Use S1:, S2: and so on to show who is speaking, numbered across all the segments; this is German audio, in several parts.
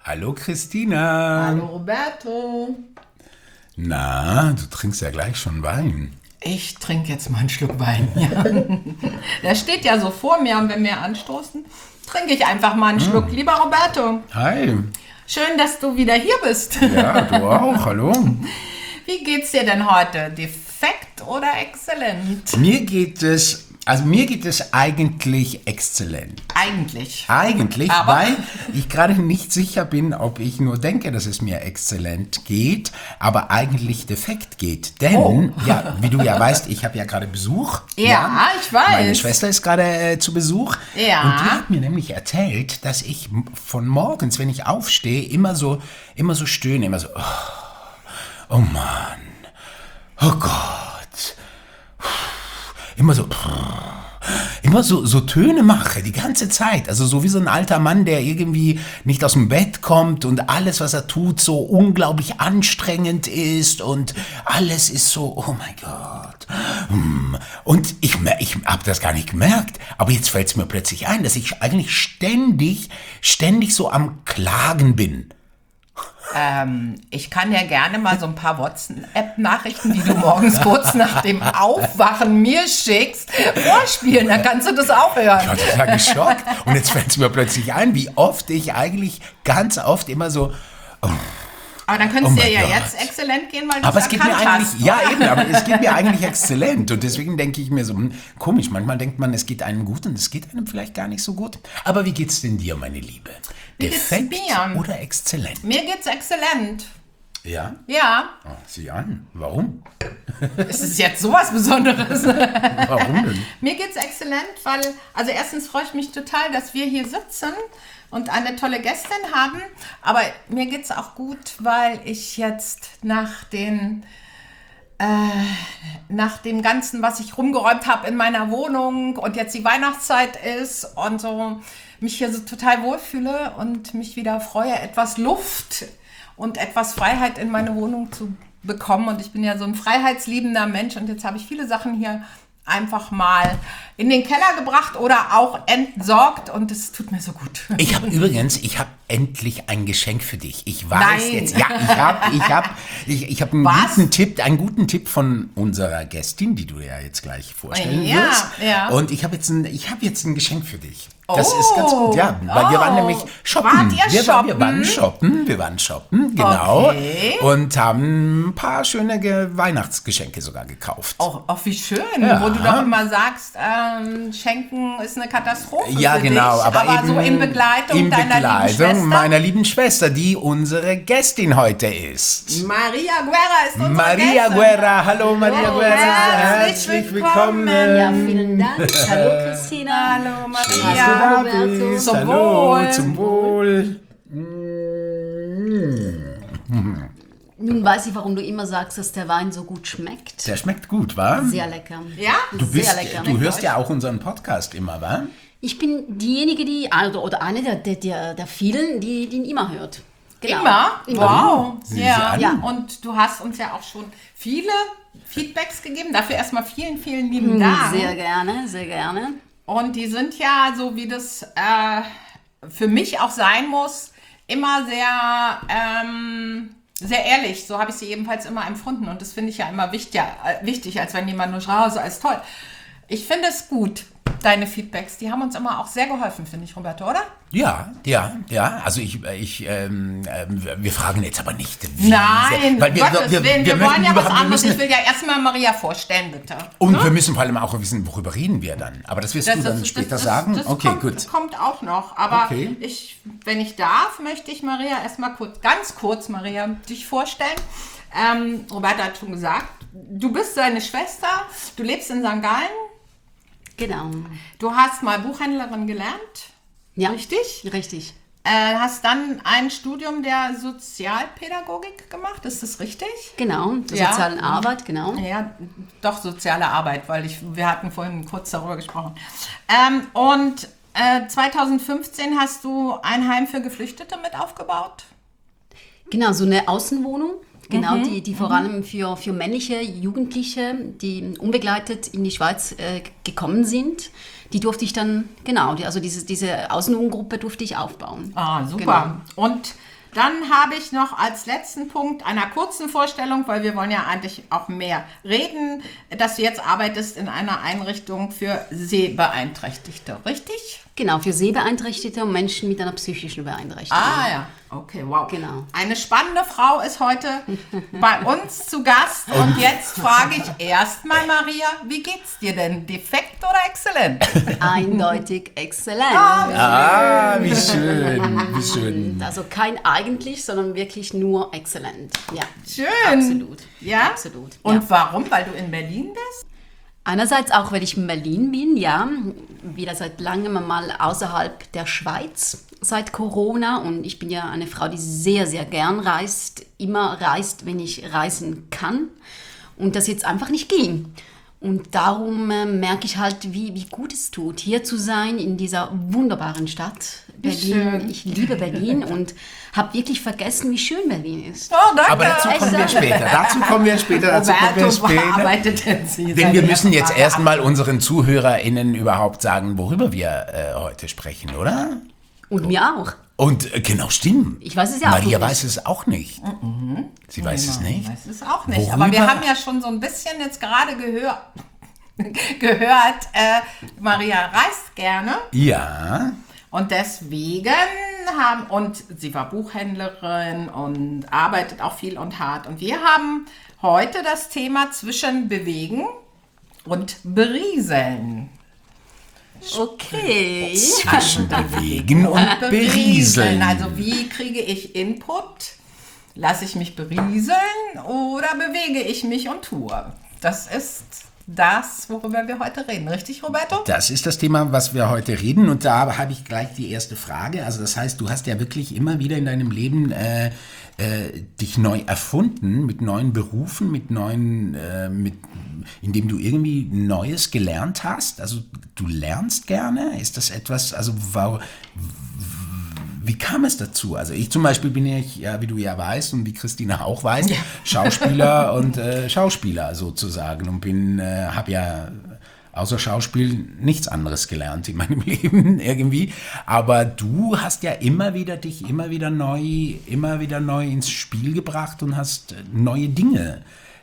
S1: Hallo Christina.
S2: Hallo Roberto.
S1: Na, du trinkst ja gleich schon Wein.
S2: Ich trinke jetzt mal einen Schluck Wein. Ja. Der steht ja so vor mir und wenn wir anstoßen, trinke ich einfach mal einen Schluck. Lieber Roberto.
S1: Hi.
S2: Schön, dass du wieder hier bist.
S1: Ja, du auch. Hallo.
S2: Wie geht's dir denn heute? Defekt oder exzellent?
S1: Mir geht es eigentlich exzellent.
S2: Eigentlich.
S1: Aber weil ich gerade nicht sicher bin, ob ich nur denke, dass es mir exzellent geht, aber eigentlich defekt geht. Denn, ja, wie du ja weißt, ich habe ja gerade Besuch.
S2: Ja, ich weiß.
S1: Meine Schwester ist gerade zu Besuch.
S2: Ja.
S1: Und die hat mir nämlich erzählt, dass ich von morgens, wenn ich aufstehe, immer so stöhne, immer so, oh Mann, oh Gott, immer so Töne mache, die ganze Zeit. Also so wie so ein alter Mann, der irgendwie nicht aus dem Bett kommt und alles, was er tut, so unglaublich anstrengend ist und alles ist so, oh mein Gott. Und ich habe das gar nicht gemerkt, aber jetzt fällt es mir plötzlich ein, dass ich eigentlich ständig so am Klagen bin.
S2: Ich kann ja gerne mal so ein paar WhatsApp-Nachrichten, die du morgens kurz nach dem Aufwachen mir schickst, vorspielen. Dann kannst du das auch hören.
S1: Ich war total geschockt. Und jetzt fällt es mir plötzlich ein, wie oft ich eigentlich ganz oft immer so...
S2: Aber dann könnte es dir ja jetzt exzellent gehen, weil du
S1: aber
S2: es
S1: es geht mir
S2: erkannt
S1: eigentlich,
S2: hast.
S1: ja eben, aber es geht mir eigentlich exzellent. Und deswegen denke ich mir so, komisch, manchmal denkt man, es geht einem gut und es geht einem vielleicht gar nicht so gut. Aber wie geht's denn dir, meine Liebe?
S2: Wie geht's
S1: Defekt
S2: mir?
S1: oder exzellent?
S2: Mir geht's exzellent.
S1: Ja?
S2: Ja.
S1: Oh, sieh an. Warum?
S2: Es ist jetzt sowas Besonderes.
S1: Warum denn?
S2: Mir geht's exzellent, weil, also erstens freue ich mich total, dass wir hier sitzen und eine tolle Gästin haben. Aber mir geht's auch gut, weil ich jetzt nach dem Ganzen, was ich rumgeräumt habe in meiner Wohnung und jetzt die Weihnachtszeit ist und so, mich hier so total wohlfühle und mich wieder freue, etwas Luft und etwas Freiheit in meine Wohnung zu bekommen. Und ich bin ja so ein freiheitsliebender Mensch und jetzt habe ich viele Sachen hier einfach mal in den Keller gebracht oder auch entsorgt und es tut mir so gut.
S1: Ich habe endlich ein Geschenk für dich. Ich weiß
S2: Nein.
S1: jetzt, ja, ich hab einen guten Tipp von unserer Gästin, die du ja jetzt gleich vorstellen wirst.
S2: Ja.
S1: Und ich habe jetzt ein Geschenk für dich. Das ist ganz gut, ja, weil wir waren nämlich shoppen.
S2: Wart ihr shoppen?
S1: Wir waren shoppen, genau.
S2: Okay.
S1: Und haben ein paar schöne Weihnachtsgeschenke sogar gekauft.
S2: Auch wie schön,
S1: Ja.
S2: wo du doch immer sagst, Schenken ist eine Katastrophe
S1: Ja,
S2: für
S1: genau,
S2: dich,
S1: aber eben
S2: so in Begleitung deiner lieben Schwester.
S1: meiner lieben Schwester, die unsere Gästin heute ist.
S2: Maria Guerra ist unsere
S1: Maria
S2: Gästin.
S1: Guerra, hallo Maria
S2: Hallo,
S1: Guerra,
S2: herzlich willkommen.
S3: Ja, vielen Dank. Hallo Christina.
S2: Hallo
S1: Dass du
S2: Maria.
S1: da
S3: Roberto.
S1: bist.
S2: Zum
S1: Hallo,
S2: Wohl.
S1: zum Wohl.
S3: Nun weiß ich, warum du immer sagst, dass der Wein so gut schmeckt.
S1: Der schmeckt gut, wa?
S3: Sehr lecker.
S2: Ja?
S3: Sehr lecker.
S1: Du hörst ja auch unseren Podcast immer, wa?
S3: Ich bin diejenige, oder eine der vielen, die ihn immer hört. Genau.
S2: Immer? Wow.
S1: Sieh
S2: Ja.
S1: an.
S3: Ja.
S2: Und du hast uns ja auch schon viele Feedbacks gegeben. Dafür erstmal vielen, vielen lieben Dank.
S3: Sehr gerne, sehr gerne.
S2: Und die sind ja, so wie das für mich auch sein muss, immer sehr ehrlich. So habe ich sie ebenfalls immer empfunden. Und das finde ich ja immer wichtig, als wenn jemand nur schreit, so als toll. Ich finde es gut, deine Feedbacks. Die haben uns immer auch sehr geholfen, finde ich, Roberto, oder?
S1: Ja. Also wir fragen jetzt aber nicht, wie.
S2: Nein,
S1: weil wir
S2: wir wollen
S1: möchten
S2: ja was
S1: wir
S2: anderes.
S1: müssen-
S2: Ich will ja erstmal Maria vorstellen, bitte.
S1: Und wir müssen vor allem auch wissen, worüber reden wir dann. Aber das wirst du dann später sagen?
S2: Das
S1: Okay,
S2: kommt,
S1: gut.
S2: kommt auch noch. Aber
S1: Okay.
S2: wenn ich darf, möchte ich Maria erstmal ganz kurz, Maria, dich vorstellen. Roberta hat schon gesagt, du bist seine Schwester, du lebst in St. Gallen,
S3: Genau.
S2: du hast mal Buchhändlerin gelernt,
S3: Ja.
S2: richtig?
S3: Richtig.
S2: Hast dann ein Studium der Sozialpädagogik gemacht, ist das richtig?
S3: Genau. Der
S2: Ja.
S3: sozialen Arbeit, genau.
S2: Ja, doch soziale Arbeit, weil wir hatten vorhin kurz darüber gesprochen. Und 2015 hast du ein Heim für Geflüchtete mit aufgebaut?
S3: Genau, so eine Außenwohnung Genau, die vor allem für männliche Jugendliche, die unbegleitet in die Schweiz gekommen sind, die durfte ich dann, genau, also diese Außenjugendgruppe durfte ich aufbauen.
S2: Ah, super.
S3: Genau.
S2: Und dann habe ich noch als letzten Punkt einer kurzen Vorstellung, weil wir wollen ja eigentlich auch mehr reden, dass du jetzt arbeitest in einer Einrichtung für Sehbeeinträchtigte, richtig?
S3: Genau, für Sehbeeinträchtigte und Menschen mit einer psychischen Beeinträchtigung.
S2: Ah ja, okay, wow.
S3: Genau.
S2: Eine spannende Frau ist heute bei uns zu Gast. Und jetzt frage ich erstmal, Maria, wie geht's dir denn? Defekt oder exzellent?
S3: Eindeutig exzellent.
S1: Wie schön, wie schön.
S3: Also kein eigentlich, sondern wirklich nur exzellent. Ja,
S2: Schön.
S3: absolut.
S2: Ja?
S3: Absolut.
S2: Und
S3: Ja.
S2: warum? Weil du in Berlin bist?
S3: Einerseits auch, weil ich in Berlin bin, ja, wieder seit langem mal außerhalb der Schweiz seit Corona, und ich bin ja eine Frau, die sehr, sehr gern reist, immer reist, wenn ich reisen kann, und das jetzt einfach nicht ging. Und darum merke ich halt, wie gut es tut, hier zu sein, in dieser wunderbaren Stadt Berlin.
S2: Schön.
S3: Ich liebe Berlin und habe wirklich vergessen, wie schön Berlin ist.
S2: Oh, danke.
S1: Aber dazu kommen wir später.
S2: Roberto, wo arbeitet denn Sie?
S1: Denn wir müssen jetzt erstmal unseren ZuhörerInnen überhaupt sagen, worüber wir heute sprechen, oder?
S3: Und mir auch.
S1: Und genau, stimmt.
S3: Ich weiß es ja auch
S1: Maria
S3: nicht.
S1: weiß es auch nicht. Sie weiß es nicht.
S2: Ich weiß es auch nicht.
S1: Worüber?
S2: Aber wir haben ja schon so ein bisschen jetzt gerade gehört, Maria reist gerne.
S1: Ja.
S2: Und deswegen und sie war Buchhändlerin und arbeitet auch viel und hart. Und wir haben heute das Thema zwischen Bewegen und Berieseln.
S3: Okay.
S1: Zwischen Bewegen und Berieseln.
S2: Also wie kriege ich Input? Lasse ich mich berieseln oder bewege ich mich und tue? Das ist das, worüber wir heute reden. Richtig, Roberto?
S1: Das ist das Thema, was wir heute reden. Und da habe ich gleich die erste Frage. Also das heißt, du hast ja wirklich immer wieder in deinem Leben dich neu erfunden, mit neuen Berufen, mit neuen, indem du irgendwie Neues gelernt hast. Also du lernst gerne. Ist das etwas, also wie kam es dazu? Also ich zum Beispiel bin ja, wie du ja weißt und wie Christina auch weiß, Schauspieler und Schauspieler sozusagen, und habe ja außer Schauspiel nichts anderes gelernt in meinem Leben irgendwie. Aber du hast ja dich immer wieder neu ins Spiel gebracht und hast neue Dinge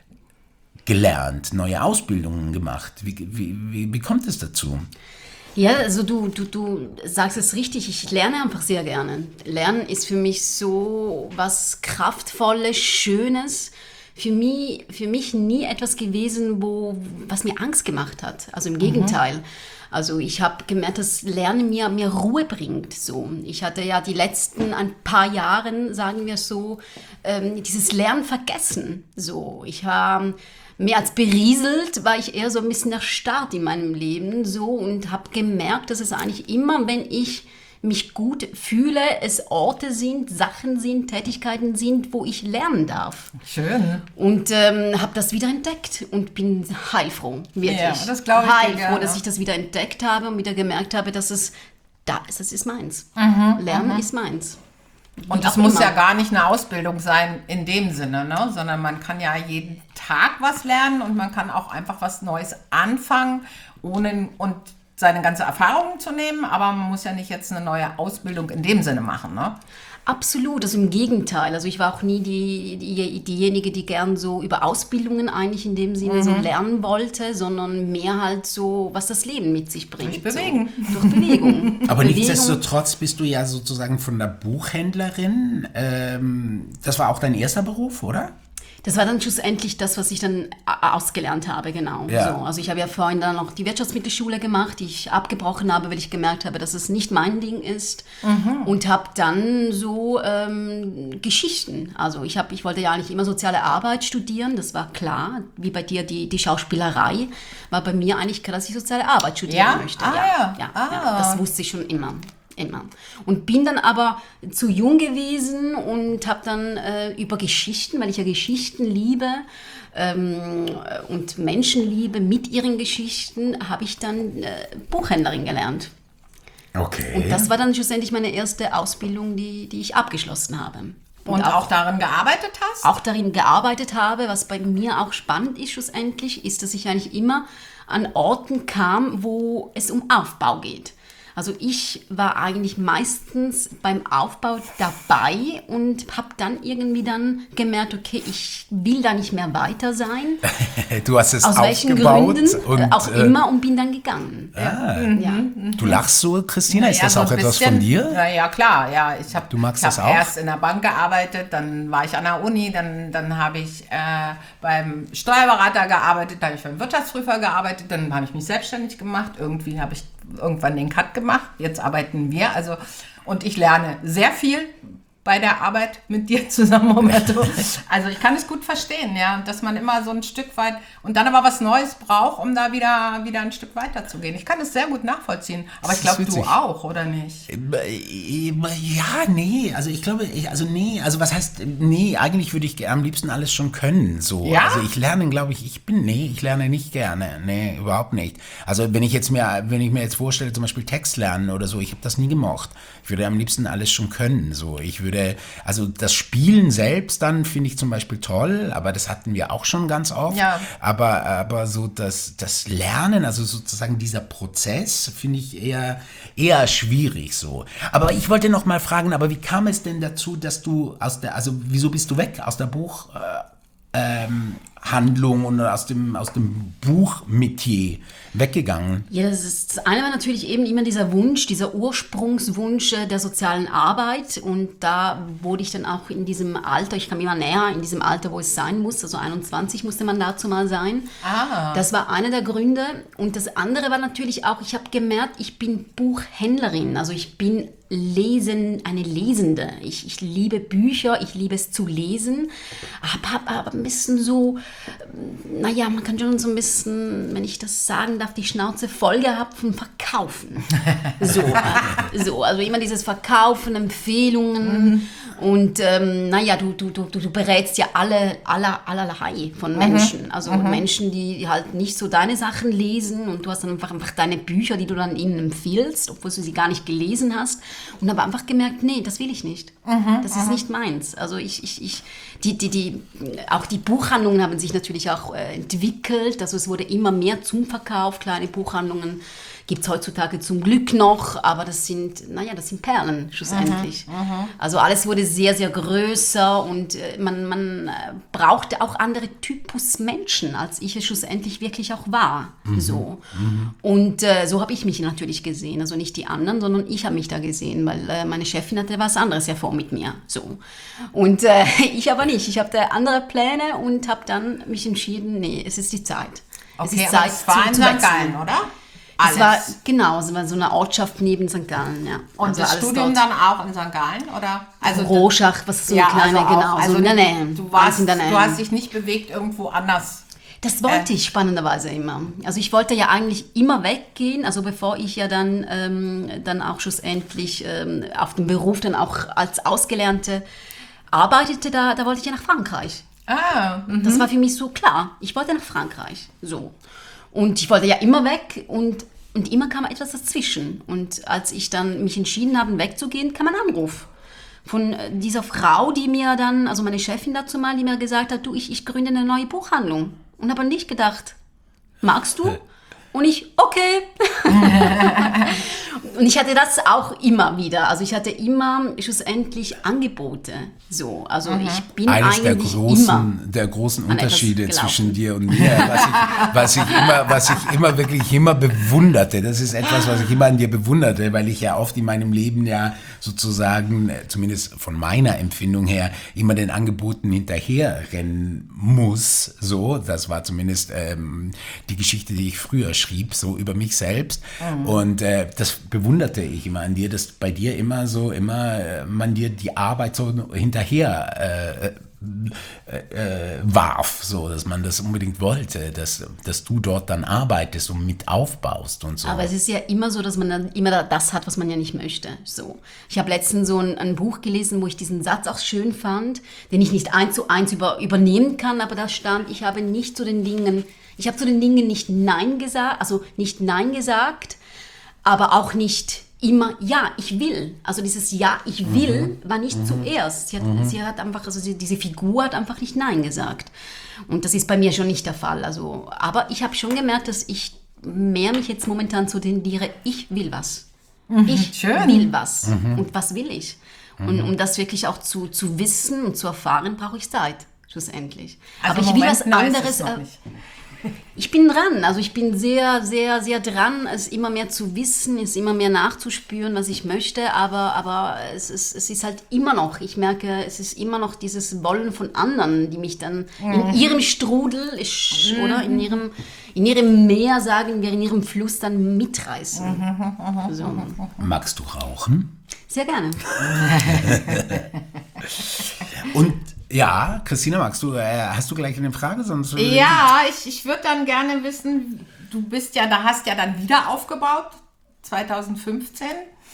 S1: gelernt, neue Ausbildungen gemacht. Wie kommt es dazu?
S3: Ja, also du sagst es richtig, ich lerne einfach sehr gerne. Lernen ist für mich so was Kraftvolles, Schönes. Für mich nie etwas gewesen, was mir Angst gemacht hat. Also im Gegenteil. Also ich habe gemerkt, dass Lernen mir Ruhe bringt. So. Ich hatte ja die letzten ein paar Jahre, sagen wir so, dieses Lernen vergessen. So, ich habe mehr als berieselt, war ich eher so ein bisschen erstarrt in meinem Leben so, und habe gemerkt, dass es eigentlich immer, wenn ich mich gut fühle, es Orte sind, Sachen sind, Tätigkeiten sind, wo ich lernen darf.
S2: Schön.
S3: Und habe das wieder entdeckt und bin heilfroh, wirklich.
S2: Ja, das glaube ich dir
S3: heilfroh,
S2: gerne.
S3: dass ich das wieder entdeckt habe und wieder gemerkt habe, dass es da ist, das ist meins. Lernen ist meins.
S2: Und das muss ja gar nicht eine Ausbildung sein in dem Sinne, ne? Sondern man kann ja jeden Tag was lernen und man kann auch einfach was Neues anfangen, ohne seine ganze Erfahrung zu nehmen. Aber man muss ja nicht jetzt eine neue Ausbildung in dem Sinne machen, ne?
S3: Absolut, also im Gegenteil. Also ich war auch nie diejenige, die gern so über Ausbildungen eigentlich in dem Sinne so lernen wollte, sondern mehr halt so, was das Leben mit sich bringt.
S2: Durch Bewegen.
S3: So, durch Bewegung.
S1: Aber
S3: Bewegung.
S1: nichtsdestotrotz bist du ja sozusagen von der Buchhändlerin. Das war auch dein erster Beruf, oder?
S3: Das war dann schlussendlich das, was ich dann ausgelernt habe, genau.
S1: Ja.
S3: So, also ich habe ja vorhin dann noch die Wirtschaftsmittelschule gemacht, die ich abgebrochen habe, weil ich gemerkt habe, dass es nicht mein Ding ist. Und habe dann so Geschichten. Also ich wollte ja eigentlich immer soziale Arbeit studieren, das war klar. Wie bei dir die Schauspielerei, war bei mir eigentlich klar, dass ich soziale Arbeit studieren möchte. Ja, das wusste ich schon immer. Und bin dann aber zu jung gewesen und habe dann über Geschichten, weil ich ja Geschichten liebe und Menschen liebe mit ihren Geschichten, habe ich dann Buchhändlerin gelernt.
S1: Okay.
S3: Und das war dann schlussendlich meine erste Ausbildung, die ich abgeschlossen habe.
S2: Und auch darin gearbeitet hast?
S3: Auch darin gearbeitet habe. Was bei mir auch spannend ist schlussendlich, ist, dass ich eigentlich immer an Orten kam, wo es um Aufbau geht. Also ich war eigentlich meistens beim Aufbau dabei und habe dann irgendwie gemerkt, okay, ich will da nicht mehr weiter sein.
S1: Du hast es
S3: aus welchen
S1: aufgebaut.
S3: Gründen
S1: Und,
S3: auch immer und bin dann gegangen.
S1: Du lachst so, Christina, ist das
S2: so
S1: auch
S2: ein
S1: etwas
S2: bisschen,
S1: von dir?
S2: Ja, klar. Ja, ich
S1: Du magst das auch?
S2: erst in der Bank gearbeitet, dann war ich an der Uni, dann habe ich beim Steuerberater gearbeitet, dann habe ich beim Wirtschaftsprüfer gearbeitet, dann habe ich mich selbstständig gemacht. Irgendwie habe ich irgendwann den Cut gemacht. Jetzt arbeiten wir. Und ich lerne sehr viel bei der Arbeit mit dir zusammen, Roberto. Also ich kann es gut verstehen, ja, dass man immer so ein Stück weit und dann aber was Neues braucht, um da wieder ein Stück weiter zu gehen. Ich kann es sehr gut nachvollziehen, aber ich glaube, du auch, oder nicht?
S1: Ja, nee, also ich glaube, also was heißt, nee, eigentlich würde ich am liebsten alles schon können, so.
S2: Ja?
S1: Also ich lerne, glaube ich, ich lerne nicht gerne, nee, überhaupt nicht. Also wenn ich mir jetzt vorstelle, zum Beispiel Text lernen oder so, ich habe das nie gemocht. Ich würde am liebsten alles schon können, so. Also das Spielen selbst dann finde ich zum Beispiel toll, aber das hatten wir auch schon ganz oft.
S2: Ja.
S1: Aber so das Lernen, also sozusagen dieser Prozess, finde ich eher schwierig so. Aber ich wollte noch mal fragen, aber wie kam es denn dazu, dass du wieso bist du weg aus der Buchhandlung und aus dem Buchmetier weggegangen?
S3: Ja, das eine war natürlich eben immer dieser Wunsch, dieser Ursprungswunsch der sozialen Arbeit. Und da wurde ich dann auch in diesem Alter, ich kam immer näher in diesem Alter, wo es sein muss, also 21 musste man dazu mal sein. Das war einer der Gründe. Und das andere war natürlich auch, ich habe gemerkt, ich bin Buchhändlerin, also ich bin eine Lesende. Ich liebe Bücher, ich liebe es zu lesen, aber ein bisschen so, naja, man kann schon so ein bisschen, wenn ich das sagen darf, die Schnauze voll gehabt vom Verkaufen. So, also immer dieses Verkaufen, Empfehlungen und naja, du berätst ja allerlei von Menschen. Also Menschen, die halt nicht so deine Sachen lesen und du hast dann einfach deine Bücher, die du dann ihnen empfiehlst, obwohl du sie gar nicht gelesen hast. Und habe einfach gemerkt, nee, das will ich nicht. Das ist nicht meins. Also auch die Buchhandlungen haben sich natürlich auch entwickelt. Also es wurde immer mehr zum Verkauf. Kleine Buchhandlungen gibt es heutzutage zum Glück noch, aber das sind Perlen schlussendlich. Also alles wurde sehr, sehr größer und man brauchte auch andere Typus Menschen, als ich es schlussendlich wirklich auch war. So. Und so habe ich mich natürlich gesehen. Also nicht die anderen, sondern ich habe mich da gesehen, weil meine Chefin hatte was anderes ja vor mit mir. So. Und ich aber nicht. Ich hatte andere Pläne und habe dann mich entschieden, nee, es ist die Zeit.
S2: Okay,
S3: es ist Zeit,
S2: es war in St. Gallen, oder?
S3: Es war so eine Ortschaft neben St. Gallen, ja.
S2: Und
S3: also
S2: das
S3: alles
S2: Studium
S3: dort.
S2: dann auch in St. Gallen, oder?
S3: Also Rorschach, was ist so eine kleine,
S2: also
S3: genau,
S2: also
S3: so in der Nähe.
S2: Du
S3: Ganz in der Nähe.
S2: hast dich nicht bewegt irgendwo anders.
S3: Das wollte ich spannenderweise immer. Also ich wollte ja eigentlich immer weggehen, also bevor ich ja dann auch schlussendlich auf dem Beruf dann auch als Ausgelernte arbeitete, da wollte ich ja nach Frankreich. Das war für mich so klar. Ich wollte nach Frankreich, so. Und ich wollte ja immer weg und immer kam etwas dazwischen. Und als ich dann mich entschieden habe, wegzugehen, kam ein Anruf von dieser Frau, die mir dann, also meine Chefin dazu mal, die mir gesagt hat, du, ich gründe eine neue Buchhandlung. Und habe nicht gedacht, magst du? Und ich, okay. Und ich hatte das auch immer wieder. Also ich hatte immer schlussendlich Angebote. So, also ich bin
S1: Eines
S3: eigentlich
S1: der großen Unterschiede zwischen dir und mir, was ich immer bewunderte. Das ist etwas, was ich immer an dir bewunderte, weil ich ja oft in meinem Leben ja sozusagen, zumindest von meiner Empfindung her, immer den Angeboten hinterherrennen muss. So, das war zumindest die Geschichte, die ich früher schrieb, so über mich selbst. Und das bewunderte ich immer an dir, dass bei dir immer man dir die Arbeit so hinterher warf, so, dass man das unbedingt wollte, dass du dort dann arbeitest und mit aufbaust und so.
S3: Aber es ist ja immer so, dass man dann immer das hat, was man ja nicht möchte. So. Ich habe letztens so ein Buch gelesen, wo ich diesen Satz auch schön fand, den ich nicht 1:1 übernehmen kann, aber da stand, ich habe zu den Dingen nicht Nein gesagt, aber auch nicht immer, ja, ich will. Also dieses Ja, ich will war nicht zuerst. Sie hat einfach, also diese Figur hat einfach nicht Nein gesagt. Und das ist bei mir schon nicht der Fall. Also, aber ich habe schon gemerkt, dass ich mehr mich jetzt momentan zu tendiere, ich will was. Ich will was. Und was will ich? Und um das wirklich auch zu wissen und zu erfahren, brauche ich Zeit, schlussendlich.
S2: Also
S3: aber ich will was anderes.
S2: Nicht.
S3: Ich bin dran, also ich bin sehr, sehr, sehr dran, es immer mehr zu wissen, es immer mehr nachzuspüren, was ich möchte, aber es ist halt immer noch, ich merke, es ist immer noch dieses Wollen von anderen, die mich dann in ihrem Strudel, oder in ihrem Meer, sagen wir, in ihrem Fluss dann mitreißen. So.
S1: Magst du rauchen?
S3: Sehr gerne.
S1: Und ja, Christina, hast du gleich eine Frage? Sonst
S2: Ja, ich würde dann gerne wissen, hast ja dann wieder aufgebaut, 2015,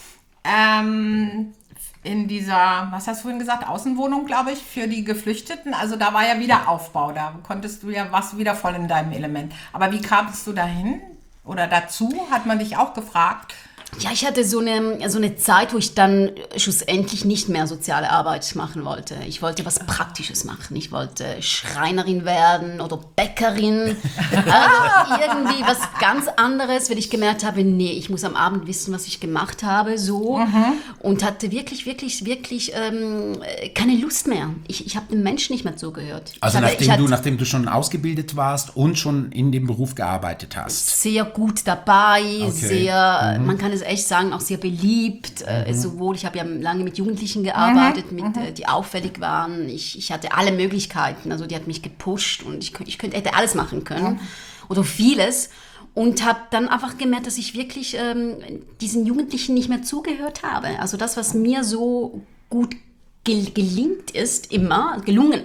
S2: in dieser, was hast du vorhin gesagt, Außenwohnung, glaube ich, für die Geflüchteten. Also da war ja wieder Aufbau, warst du wieder voll in deinem Element. Aber wie kamst du dahin oder dazu, hat man dich auch gefragt?
S3: Ja, ich hatte so eine Zeit, wo ich dann schlussendlich nicht mehr soziale Arbeit machen wollte. Ich wollte was Praktisches machen. Ich wollte Schreinerin werden oder Bäckerin. Also irgendwie was ganz anderes, weil ich gemerkt habe, nee, ich muss am Abend wissen, was ich gemacht habe, so. Und hatte wirklich, wirklich, wirklich keine Lust mehr. Ich habe dem Menschen nicht mehr zugehört.
S1: Also nachdem du schon ausgebildet warst und schon in dem Beruf gearbeitet hast.
S3: Sehr gut dabei,
S1: Okay.
S3: sehr, man kann es echt sagen, auch sehr beliebt. Sowohl, ich habe ja lange mit Jugendlichen gearbeitet, die auffällig waren. Ich hatte alle Möglichkeiten, also die hat mich gepusht und ich hätte alles machen können oder vieles. Und habe dann einfach gemerkt, dass ich wirklich diesen Jugendlichen nicht mehr zugehört habe. Also das, was mir so gut gelungen ist immer,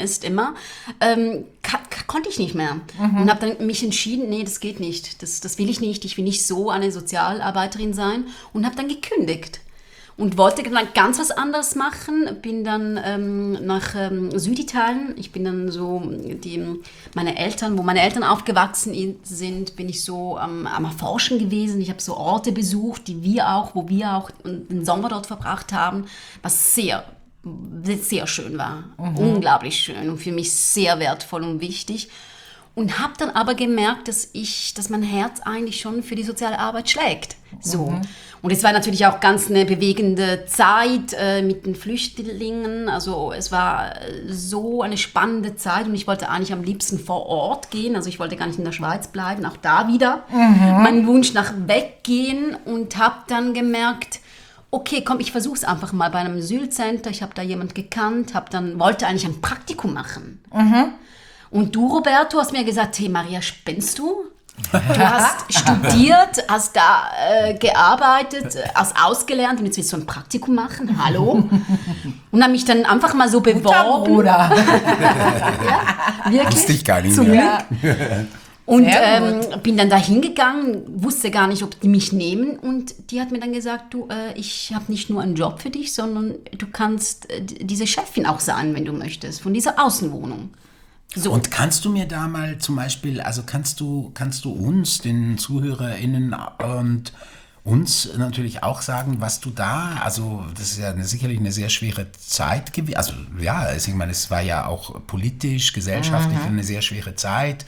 S3: konnte ich nicht mehr. Und habe dann mich entschieden, nee, das geht nicht. Das will ich nicht. Ich will nicht so eine Sozialarbeiterin sein. Und habe dann gekündigt. Und wollte dann ganz was anderes machen. Bin dann nach Süditalien. Ich bin dann so, wo meine Eltern aufgewachsen sind, bin ich so am Erforschen gewesen. Ich habe so Orte besucht, wo wir auch den Sommer dort verbracht haben, was sehr schön war. Unglaublich schön und für mich sehr wertvoll und wichtig. Und habe dann aber gemerkt, dass mein Herz eigentlich schon für die soziale Arbeit schlägt. So. Und es war natürlich auch ganz eine bewegende Zeit mit den Flüchtlingen. Also es war so eine spannende Zeit und ich wollte eigentlich am liebsten vor Ort gehen. Also ich wollte gar nicht in der Schweiz bleiben, auch da wieder. Mein Wunsch nach weggehen und habe dann gemerkt, okay, komm, ich versuche es einfach mal bei einem Asylcenter. Ich habe da jemand gekannt, wollte eigentlich ein Praktikum machen. Und du, Roberto, hast mir gesagt, hey Maria, spinnst du? Du hast studiert, hast da gearbeitet, hast ausgelernt und jetzt willst du ein Praktikum machen? Hallo? Und habe mich dann einfach mal so beworben.
S2: Oder?
S3: Ja, wirklich.
S1: Wusste ich gar nicht
S3: Zum
S1: mehr.
S3: Glück. Und bin dann da hingegangen, wusste gar nicht, ob die mich nehmen. Und die hat mir dann gesagt, du, ich habe nicht nur einen Job für dich, sondern du kannst diese Chefin auch sein, wenn du möchtest, von dieser Außenwohnung. So.
S1: Und kannst du mir da mal zum Beispiel, also kannst du uns, den ZuhörerInnen und uns natürlich auch sagen, was du da, also das ist ja sicherlich eine sehr schwere Zeit gewesen, also ja, ich meine, es war ja auch politisch, gesellschaftlich eine sehr schwere Zeit.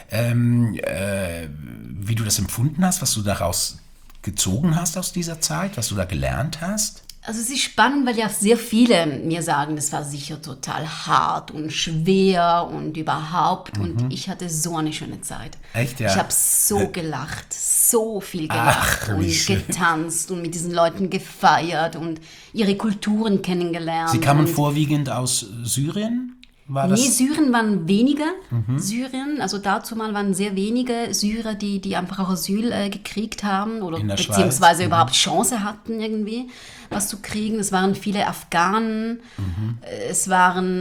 S1: Wie du das empfunden hast, was du daraus gezogen hast aus dieser Zeit, was du da gelernt hast?
S3: Also es ist spannend, weil ja sehr viele mir sagen, das war sicher total hart und schwer und überhaupt. Und ich hatte so eine schöne Zeit.
S1: Echt, ja?
S3: Ich habe so gelacht, so viel gelacht und getanzt und mit diesen Leuten gefeiert und ihre Kulturen kennengelernt.
S1: Sie kamen vorwiegend aus Syrien?
S3: Nee, Syrien waren weniger. Syrien, also dazu mal waren sehr wenige Syrer, die einfach auch Asyl gekriegt haben oder beziehungsweise überhaupt Chance hatten, irgendwie was zu kriegen. Es waren viele Afghanen, es waren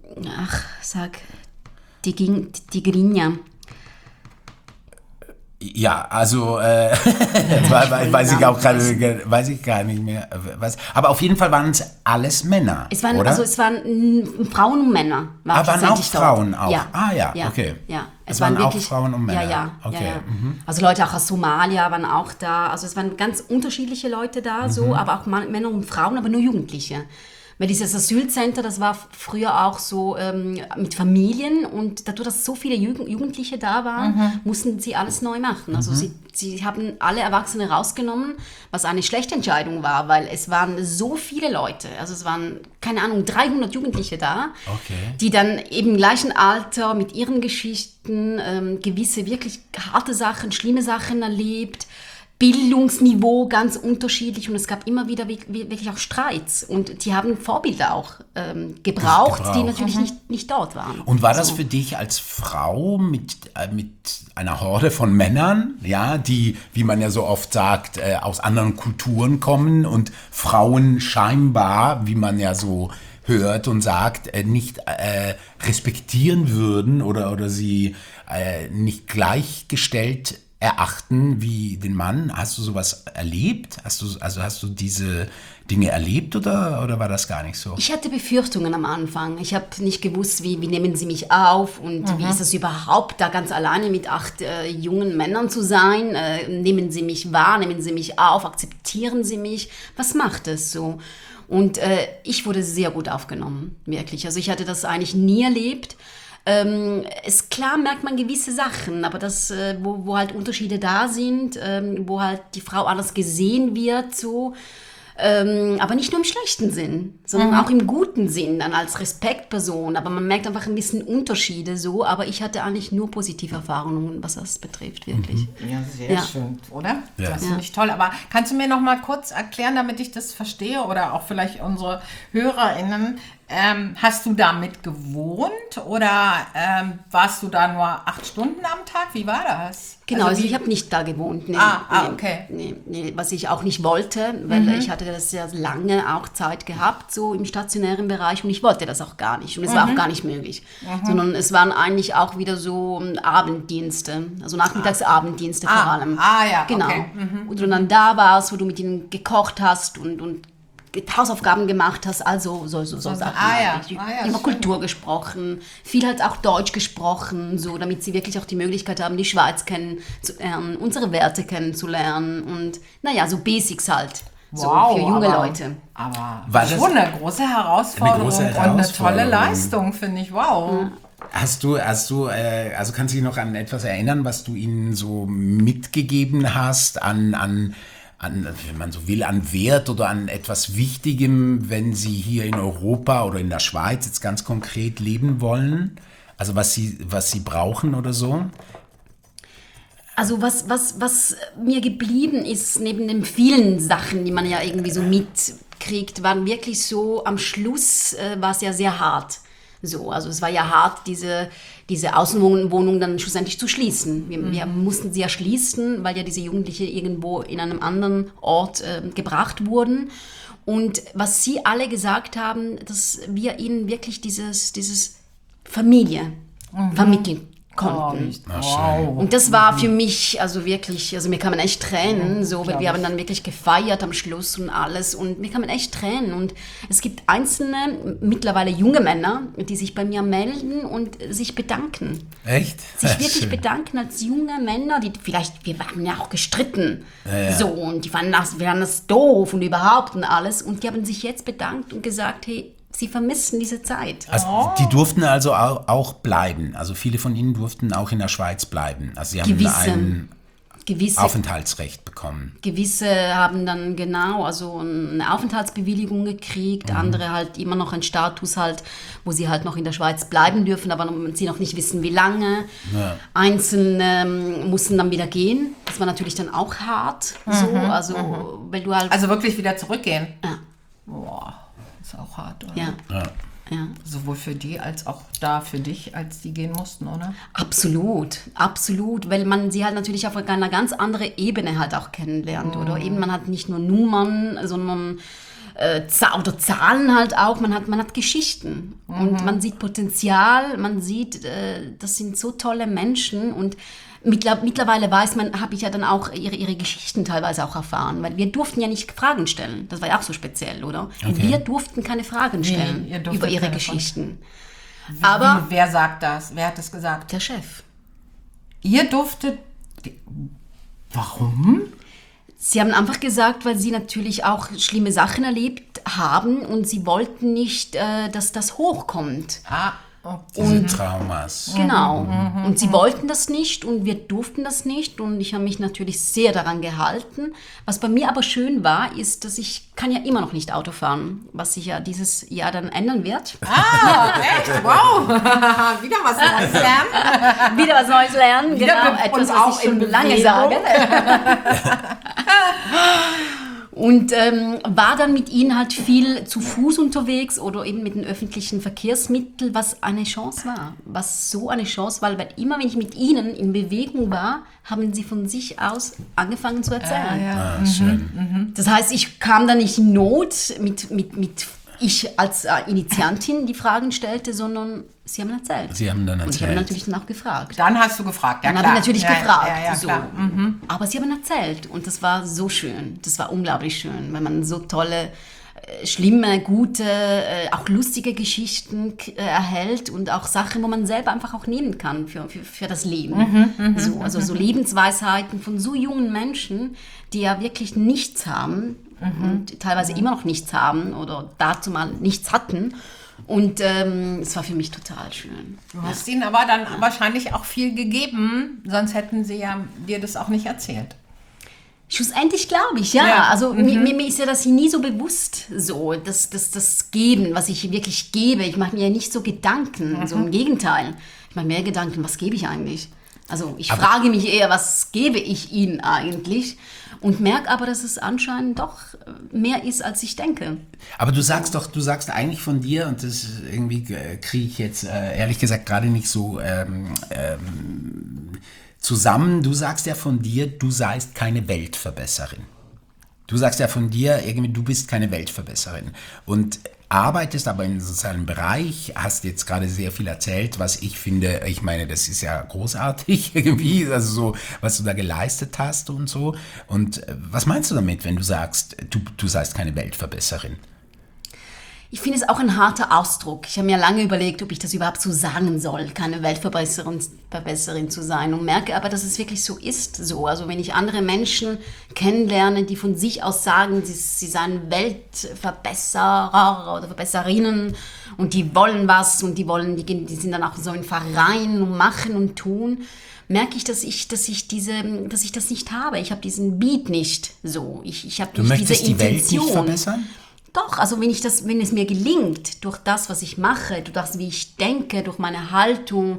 S3: Tigrinya.
S1: Ja, also weiß ich auch gerade, weiß ich gar nicht mehr. Was, aber auf jeden Fall waren es alles Männer, oder?
S3: Also es waren Frauen und Männer.
S1: Waren auch Frauen
S3: dort.
S1: auch?
S3: Ja.
S1: Ah ja, okay.
S3: Ja.
S1: Es waren auch Frauen und Männer.
S3: Ja.
S1: Okay.
S3: Ja. Also Leute auch aus Somalia waren auch da. Also es waren ganz unterschiedliche Leute da, so, aber auch Männer und Frauen, aber nur Jugendliche. Weil dieses Asylcenter, das war früher auch so mit Familien und dadurch, dass so viele Jugendliche da waren, mussten sie alles neu machen. Also sie haben alle Erwachsene rausgenommen, was eine schlechte Entscheidung war, weil es waren so viele Leute, also es waren, keine Ahnung, 300 Jugendliche da, die dann im gleichen Alter mit ihren Geschichten gewisse wirklich harte Sachen, schlimme Sachen erlebt, Bildungsniveau ganz unterschiedlich und es gab immer wieder wirklich auch Streits und die haben Vorbilder auch gebraucht, die natürlich nicht dort waren.
S1: Und war das für dich als Frau mit einer Horde von Männern, ja, die, wie man ja so oft sagt, aus anderen Kulturen kommen und Frauen scheinbar, wie man ja so hört und sagt, nicht respektieren würden oder sie nicht gleichgestellt erachten wie den Mann? Hast du sowas erlebt? Hast du diese Dinge erlebt oder war das gar nicht so?
S3: Ich hatte Befürchtungen am Anfang. Ich habe nicht gewusst, wie nehmen sie mich auf und wie ist es überhaupt, da ganz alleine mit 8 jungen Männern zu sein? Nehmen sie mich wahr, nehmen sie mich auf, akzeptieren sie mich? Was macht es so? Und ich wurde sehr gut aufgenommen, wirklich. Also ich hatte das eigentlich nie erlebt. Klar merkt man gewisse Sachen, aber das, wo halt Unterschiede da sind, wo halt die Frau anders gesehen wird, so, aber nicht nur im schlechten Sinn, sondern auch im guten Sinn, dann als Respektperson, aber man merkt einfach ein bisschen Unterschiede so, aber ich hatte eigentlich nur positive Erfahrungen, was das betrifft, wirklich.
S2: Ja, sehr schön, oder?
S1: Ja.
S2: Das finde ich toll, aber kannst du mir noch mal kurz erklären, damit ich das verstehe oder auch vielleicht unsere HörerInnen, hast du damit gewohnt oder warst du da nur 8 Stunden am Tag? Wie war das?
S3: Genau, also ich habe nicht da gewohnt. Nee,
S2: okay.
S3: Nee, was ich auch nicht wollte, weil ich hatte das ja lange auch Zeit gehabt, so im stationären Bereich und ich wollte das auch gar nicht und es war auch gar nicht möglich, sondern es waren eigentlich auch wieder so Abenddienste, also Nachmittagsabenddienste vor allem.
S2: Ja,
S3: genau.
S2: Okay.
S3: Und du dann da warst, wo du mit ihnen gekocht hast und Hausaufgaben gemacht hast, also so Sachen. Über Kultur gesprochen, viel halt auch Deutsch gesprochen, so damit sie wirklich auch die Möglichkeit haben, die Schweiz kennenzulernen, unsere Werte kennenzulernen und so Basics halt. So für junge Leute.
S2: Aber
S1: war
S2: schon eine große Herausforderung und eine tolle Leistung, finde ich. Wow.
S1: Kannst du dich noch an etwas erinnern, was du ihnen so mitgegeben hast an wenn man so will, an Wert oder an etwas Wichtigem, wenn sie hier in Europa oder in der Schweiz jetzt ganz konkret leben wollen? Also was sie brauchen oder so?
S3: Also was mir geblieben ist, neben den vielen Sachen, die man ja irgendwie so mitkriegt, waren wirklich so, am Schluss war es ja sehr hart. So, also es war ja hart, diese Außenwohnung dann schlussendlich zu schließen. Wir mussten sie ja schließen, weil ja diese Jugendlichen irgendwo in einem anderen Ort gebracht wurden. Und was sie alle gesagt haben, dass wir ihnen wirklich dieses Familie vermitteln konnten.
S2: Wow.
S3: Und das war für mich also wirklich, also mir kamen echt Tränen, so, weil wir haben dann wirklich gefeiert am Schluss und alles und mir kamen echt Tränen und es gibt einzelne, mittlerweile junge Männer, die sich bei mir melden und sich bedanken.
S1: Echt?
S3: Sich wirklich bedanken als junge Männer, die vielleicht, wir haben ja auch gestritten, so, und die fanden das doof und überhaupt und alles und die haben sich jetzt bedankt und gesagt, hey, sie vermissen diese Zeit.
S1: Also, die durften also auch bleiben. Also viele von ihnen durften auch in der Schweiz bleiben. Also sie haben ein Aufenthaltsrecht bekommen.
S3: Gewisse haben dann also eine Aufenthaltsbewilligung gekriegt, andere halt immer noch einen Status halt, wo sie halt noch in der Schweiz bleiben dürfen, aber sie noch nicht wissen, wie lange. Ja. Einzelne mussten dann wieder gehen. Das war natürlich dann auch hart. Weil du halt...
S2: Also wirklich wieder zurückgehen?
S3: Ja.
S2: Boah. Ist auch hart, oder?
S3: Ja.
S2: Sowohl für die als auch da für dich, als die gehen mussten, oder?
S3: Absolut, weil man sie halt natürlich auf einer ganz anderen Ebene halt auch kennenlernt, oder eben man hat nicht nur Nummern, sondern oder Zahlen halt auch, man hat Geschichten und man sieht Potenzial, man sieht, das sind so tolle Menschen und Mittlerweile habe ich ja dann auch ihre Geschichten teilweise auch erfahren, weil wir durften ja nicht Fragen stellen. Das war ja auch so speziell, oder? Und wir durften keine Fragen stellen über ihre Geschichten. Aber
S2: wer sagt das? Wer hat das gesagt?
S3: der Chef.
S2: Ihr durftet... Warum?
S3: Sie haben einfach gesagt, weil sie natürlich auch schlimme Sachen erlebt haben und sie wollten nicht, dass das hochkommt.
S1: Diese Traumas.
S3: Genau. Und sie wollten das nicht und wir durften das nicht und ich habe mich natürlich sehr daran gehalten. Was bei mir aber schön war, ist, dass ich kann ja immer noch nicht Auto fahren, was sich ja dieses Jahr dann ändern wird.
S2: Echt? Wow! Wieder was Neues lernen.
S3: Wieder was Neues lernen,
S2: Wieder
S3: genau.
S2: mit-
S3: Etwas,
S2: und
S3: was
S2: auch
S3: ich schon
S2: in
S3: lange
S2: Bewegung.
S3: sage. Und war dann mit ihnen halt viel zu Fuß unterwegs oder eben mit den öffentlichen Verkehrsmitteln, was eine Chance war. Was so eine Chance war, weil immer wenn ich mit ihnen in Bewegung war, haben sie von sich aus angefangen zu erzählen.
S1: Schön.
S3: Das heißt, ich kam da nicht in Not mit ich als Initiantin die Fragen stellte, sondern sie haben erzählt.
S1: Sie haben dann
S3: Und ich habe
S1: erzählt.
S3: natürlich dann auch gefragt.
S2: Dann hast du gefragt, ja
S3: Dann
S2: klar.
S3: habe ich natürlich gefragt.
S2: Ja,
S3: so.
S2: klar.
S3: Aber sie haben erzählt und das war so schön. Das war unglaublich schön, wenn man so tolle, schlimme, gute, auch lustige Geschichten erhält und auch Sachen, wo man selber einfach auch nehmen kann für das Leben. Also so Lebensweisheiten von so jungen Menschen, die ja wirklich nichts haben und teilweise immer noch nichts haben oder dazu mal nichts hatten. Und es war für mich total schön.
S2: Du hast ihnen aber dann wahrscheinlich auch viel gegeben, sonst hätten sie ja dir das auch nicht erzählt.
S3: Schlussendlich glaube ich, ja.
S2: Ja.
S3: Also mir ist ja das nie so bewusst, so das Geben, was ich wirklich gebe. Ich mache mir ja nicht so Gedanken, so im Gegenteil. Ich mache mehr Gedanken, was gebe ich eigentlich? Also ich frage mich eher, was gebe ich ihnen eigentlich? Und merke aber, dass es anscheinend doch mehr ist, als ich denke.
S1: Aber du sagst eigentlich von dir, und das irgendwie kriege ich jetzt ehrlich gesagt gerade nicht so zusammen, du sagst ja von dir, du seist keine Weltverbesserin. Du sagst ja von dir, irgendwie, du bist keine Weltverbesserin und arbeitest aber in sozialen Bereich, hast jetzt gerade sehr viel erzählt, was ich finde, ich meine, das ist ja großartig irgendwie, also so, was du da geleistet hast und so. Und was meinst du damit, wenn du sagst, du seist keine Weltverbesserin?
S3: Ich finde es auch ein harter Ausdruck. Ich habe mir lange überlegt, ob ich das überhaupt so sagen soll, keine Weltverbesserin zu sein und merke aber, dass es wirklich so ist. So. Also wenn ich andere Menschen kennenlerne, die von sich aus sagen, sie seien Weltverbesserer oder Verbesserinnen und die wollen was und die sind dann auch so in Vereinen und machen und tun, merke ich, dass ich das nicht habe. Ich habe diesen Beat nicht so. Ich habe
S1: Du
S3: nicht
S1: möchtest
S3: diese
S1: die Welt
S3: Intention.
S1: nicht verbessern?
S3: Doch, also wenn es mir gelingt, durch das, was ich mache, durch das, wie ich denke, durch meine Haltung,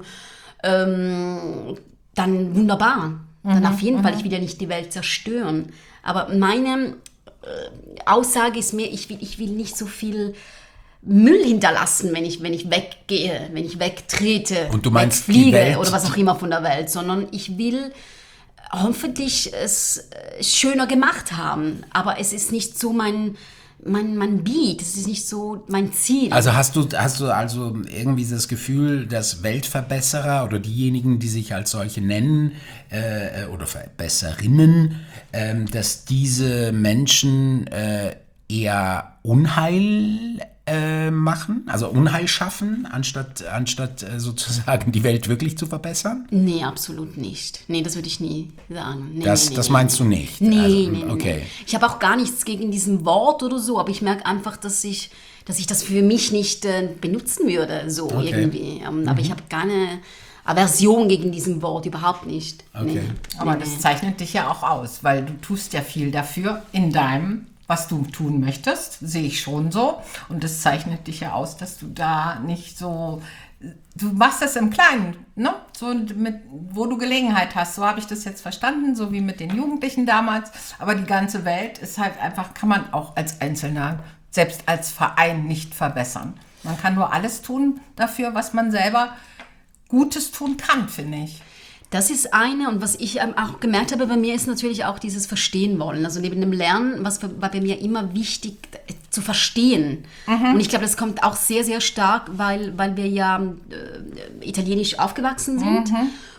S3: dann wunderbar. Dann auf jeden Fall, ich will ja nicht die Welt zerstören. Aber meine Aussage ist mehr, ich will nicht so viel Müll hinterlassen, wenn ich weggehe, wenn ich wegtrete,
S1: Und du meinst, die
S3: wegfliege
S1: Welt-
S3: oder was auch immer von der Welt, sondern ich will hoffentlich es schöner gemacht haben. Aber es ist nicht so mein Beat, es ist nicht so mein Ziel.
S1: Also hast du also irgendwie das Gefühl, dass Weltverbesserer oder diejenigen, die sich als solche nennen, oder Verbesserinnen, dass diese Menschen eher Unheil machen, also Unheil schaffen, anstatt sozusagen die Welt wirklich zu verbessern?
S3: Nee, absolut nicht. Nee, das würde ich nie sagen. Nee,
S1: Das meinst du nicht?
S3: Nee,
S1: Also,
S3: nee.
S1: okay.
S3: Ich habe auch gar nichts gegen diesen Wort oder so, aber ich merke einfach, dass ich das für mich nicht benutzen würde, so
S1: Okay.
S3: irgendwie. Aber ich habe keine Aversion gegen diesen Wort, überhaupt nicht.
S1: Okay.
S2: Aber das zeichnet dich ja auch aus, weil du tust ja viel dafür in deinem, was du tun möchtest, sehe ich schon so. Und das zeichnet dich ja aus, dass du da nicht so, du machst das im Kleinen, ne? So wo du Gelegenheit hast. So habe ich das jetzt verstanden, so wie mit den Jugendlichen damals. Aber die ganze Welt ist halt einfach, kann man auch als Einzelner, selbst als Verein nicht verbessern. Man kann nur alles tun dafür, was man selber Gutes tun kann, finde ich.
S3: Das ist eine, und was ich auch gemerkt habe bei mir, ist natürlich auch dieses Verstehen wollen. Also neben dem Lernen, war bei mir immer wichtig, zu verstehen. Und ich glaube, das kommt auch sehr, sehr stark, weil wir ja italienisch aufgewachsen sind.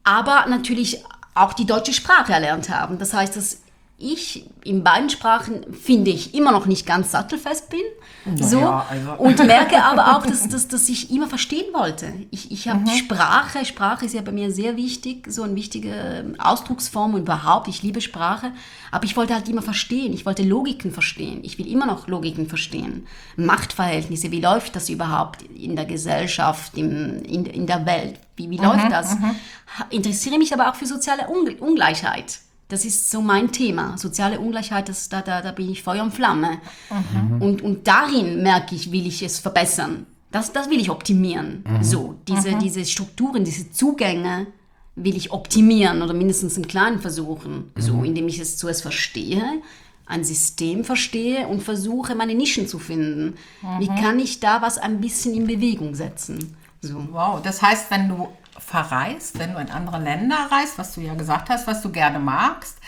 S3: aber natürlich auch die deutsche Sprache erlernt haben. Das heißt, dass ich in beiden Sprachen, finde ich, immer noch nicht ganz sattelfest bin. So.
S2: Ja, also.
S3: Und merke aber auch, dass ich immer verstehen wollte. Ich habe Sprache ist ja bei mir sehr wichtig, so eine wichtige Ausdrucksform und überhaupt, ich liebe Sprache, aber ich wollte halt immer verstehen, ich wollte Logiken verstehen, ich will immer noch Logiken verstehen, Machtverhältnisse, wie läuft das überhaupt in der Gesellschaft, in der Welt, wie läuft das? Interessiere mich aber auch für soziale Ungleichheit. Das ist so mein Thema. Soziale Ungleichheit, da bin ich Feuer und Flamme. Und darin merke ich, will ich es verbessern. Das will ich optimieren. So, diese Strukturen, diese Zugänge will ich optimieren oder mindestens im Kleinen versuchen. So, indem ich es zuerst verstehe, ein System verstehe und versuche, meine Nischen zu finden. Wie kann ich da was ein bisschen in Bewegung setzen? So.
S2: Wow, das heißt, wenn du verreist, wenn du in andere Länder reist, was du ja gesagt hast, was du gerne magst,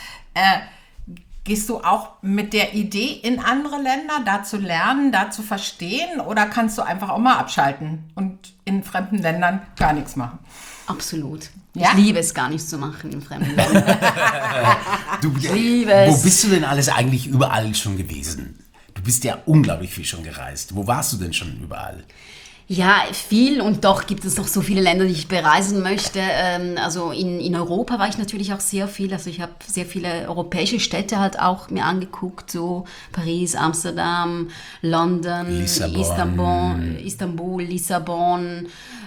S2: gehst du auch mit der Idee in andere Länder, da zu lernen, da zu verstehen, oder kannst du einfach auch mal abschalten und in fremden Ländern gar nichts machen?
S3: Absolut.
S2: Ja?
S3: Ich liebe es, gar nichts zu machen in fremden Ländern. Ich liebe es.
S1: Wo bist du denn alles eigentlich überall schon gewesen? Du bist ja unglaublich viel schon gereist. Wo warst du denn schon überall?
S3: Ja, viel, und doch gibt es noch so viele Länder, die ich bereisen möchte. Also in Europa war ich natürlich auch sehr viel. Also ich habe sehr viele europäische Städte halt auch mir angeguckt, so Paris, Amsterdam, London, Istanbul, Lissabon.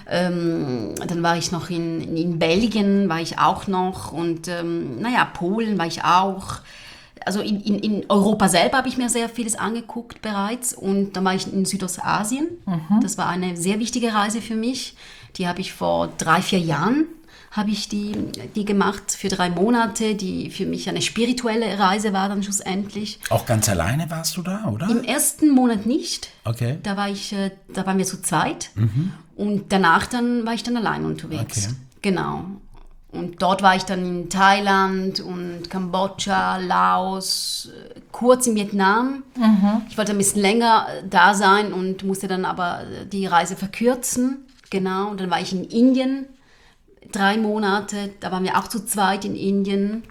S3: Dann war ich noch in Belgien, war ich auch noch, und Polen war ich auch. Also in Europa selber habe ich mir sehr vieles angeguckt bereits, und dann war ich in Südostasien. Das war eine sehr wichtige Reise für mich. Die habe ich vor 3-4 Jahren die gemacht für 3 Monate, die für mich eine spirituelle Reise war dann schlussendlich.
S1: Auch ganz alleine warst du da, oder?
S3: Im ersten Monat nicht.
S1: Okay.
S3: Da waren wir zu zweit, und danach war ich dann allein unterwegs.
S1: Okay.
S3: Genau. Und dort war ich dann in Thailand und Kambodscha, Laos, kurz in Vietnam. Ich wollte ein bisschen länger da sein und musste dann aber die Reise verkürzen. Genau, und dann war ich in Indien 3 Monate. Da waren wir auch zu zweit in Indien.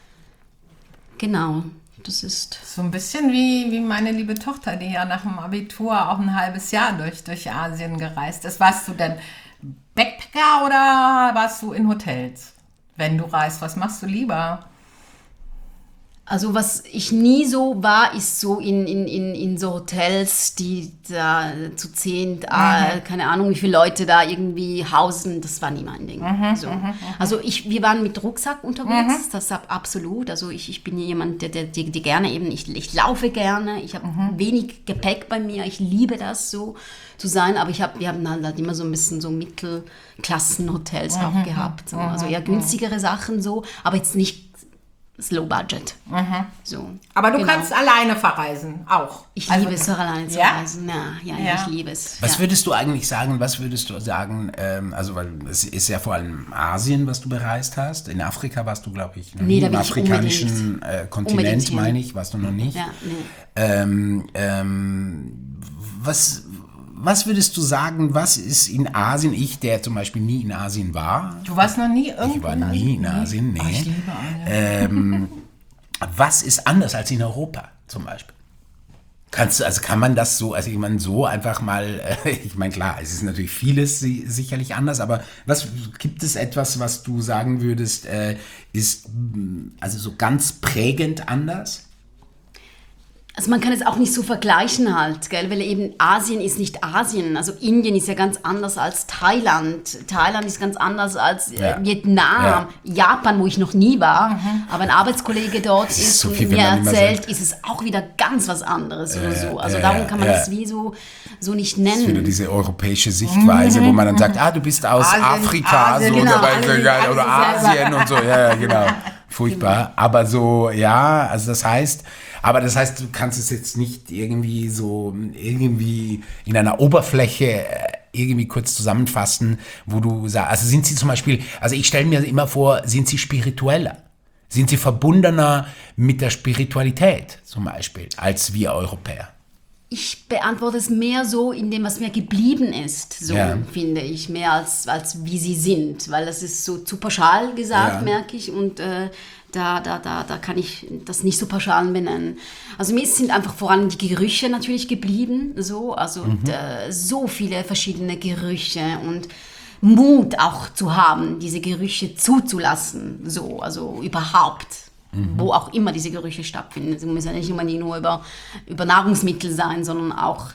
S3: Genau, das ist...
S2: So ein bisschen wie meine liebe Tochter, die ja nach dem Abitur auch ein halbes Jahr durch Asien gereist ist. Warst du denn Backpacker oder warst du in Hotels? Wenn du reist, was machst du lieber?
S3: Also was ich nie so war, ist so in so Hotels, die da zu 10, keine Ahnung, wie viele Leute da irgendwie hausen. Das war nie mein Ding. So. Also wir waren mit Rucksack unterwegs, das absolut. Also ich bin jemand, der gerne eben, ich laufe gerne, ich habe wenig Gepäck bei mir, ich liebe das so zu sein, aber wir haben halt immer so ein bisschen so Mittelklassenhotels auch gehabt. So. Also eher günstigere Sachen so, aber jetzt nicht Low Budget. So.
S2: Aber du kannst alleine verreisen, auch.
S3: Ich liebe es, alleine zu reisen. Ja, ich liebe es.
S1: Was würdest du eigentlich sagen, also weil es ist ja vor allem Asien, was du bereist hast. In Afrika warst du, glaube ich, noch nie.
S3: Da
S1: Im
S3: bin ich
S1: afrikanischen Kontinent,
S3: hin.
S1: meine ich, warst du noch nicht.
S3: Ja, nee.
S1: Was würdest du sagen, was ist in Asien, ich, der zum Beispiel nie in Asien war?
S2: Du warst noch nie irgendwo?
S1: Ich war nie in Asien, nee.
S2: Oh, ich liebe Asien.
S1: Was ist anders als in Europa zum Beispiel? Kann man das so, also ich meine, so einfach mal, ich meine, klar, es ist natürlich vieles sicherlich anders, aber gibt es etwas, was du sagen würdest, ist also so ganz prägend anders?
S3: Also man kann es auch nicht so vergleichen halt, gell? Weil eben Asien ist nicht Asien. Also Indien ist ja ganz anders als Thailand. Thailand ist ganz anders als Vietnam. Ja. Japan, wo ich noch nie war. Aber ein Arbeitskollege dort ist und mir erzählt, ist es auch wieder ganz was anderes oder so. Also darum kann man das wie so nicht nennen. Das ist
S1: wieder diese europäische Sichtweise, wo man dann sagt, du bist aus Afrika
S2: Asien,
S1: so,
S2: genau,
S1: oder Asien und so. Ja, genau. Furchtbar. Ja. Aber so, also das heißt, du kannst es jetzt nicht irgendwie in einer Oberfläche irgendwie kurz zusammenfassen, wo du sagst, also sind sie zum Beispiel, also ich stelle mir immer vor, sind sie spiritueller? Sind sie verbundener mit der Spiritualität zum Beispiel als wir Europäer?
S3: Ich beantworte es mehr so in dem, was mir geblieben ist, so finde ich, mehr als wie sie sind, weil das ist so zu pauschal gesagt, merke ich, und da kann ich das nicht so pauschal benennen. Also mir sind einfach vor allem die Gerüche natürlich geblieben, so, also so viele verschiedene Gerüche und Mut auch zu haben, diese Gerüche zuzulassen, so, also überhaupt. Wo auch immer diese Gerüche stattfinden. Sie müssen ja nicht immer nur über Nahrungsmittel sein, sondern auch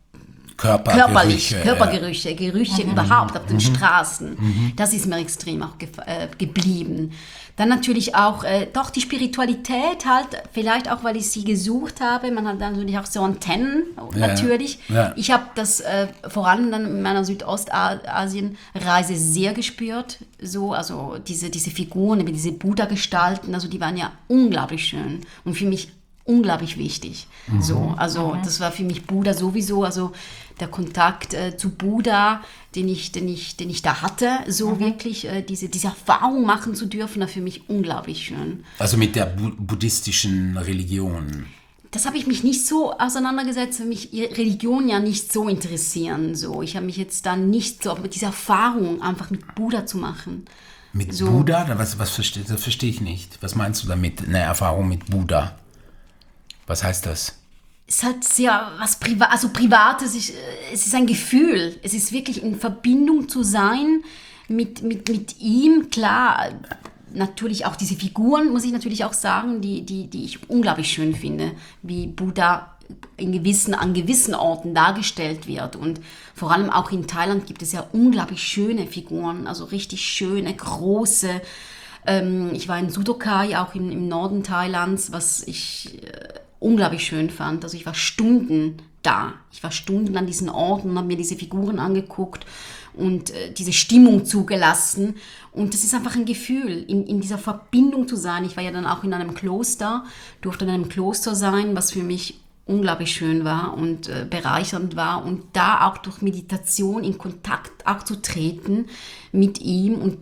S3: Körpergerüche, Gerüche überhaupt auf den Straßen. Das ist mir extrem auch geblieben. Dann natürlich auch doch die Spiritualität halt, vielleicht auch, weil ich sie gesucht habe. Man hat dann natürlich auch so Antennen, natürlich. Ja. Ich habe das vor allem dann in meiner Südostasien-Reise sehr gespürt. So, also diese Figuren, diese Buddha-Gestalten, also die waren ja unglaublich schön und für mich unglaublich wichtig. So, also das war für mich Buddha sowieso, also der Kontakt zu Buddha, den ich da hatte, so wirklich diese Erfahrung machen zu dürfen, war für mich unglaublich schön.
S1: Also mit der buddhistischen Religion.
S3: Das habe ich mich nicht so auseinandergesetzt, weil mich Religion ja nicht so interessieren. So. Ich habe mich jetzt dann nicht so, mit dieser Erfahrung einfach mit Buddha zu machen.
S1: Mit so. Buddha? Das verstehe ich nicht. Was meinst du damit, eine Erfahrung mit Buddha? Was heißt das?
S3: Es hat sehr was Privates, es ist ein Gefühl. Es ist wirklich in Verbindung zu sein mit ihm. Klar, natürlich auch diese Figuren, muss ich natürlich auch sagen, die ich unglaublich schön finde, wie Buddha an gewissen Orten dargestellt wird. Und vor allem auch in Thailand gibt es ja unglaublich schöne Figuren, also richtig schöne, große. Ich war in Sudokkai, auch im Norden Thailands, was ich unglaublich schön fand. Also ich war Stunden da. Ich war Stunden an diesen Orten und habe mir diese Figuren angeguckt und diese Stimmung zugelassen. Und das ist einfach ein Gefühl, in dieser Verbindung zu sein. Ich war ja dann auch in einem Kloster, durfte in einem Kloster sein, was für mich unglaublich schön war und bereichernd war. Und da auch durch Meditation in Kontakt auch zu treten mit ihm und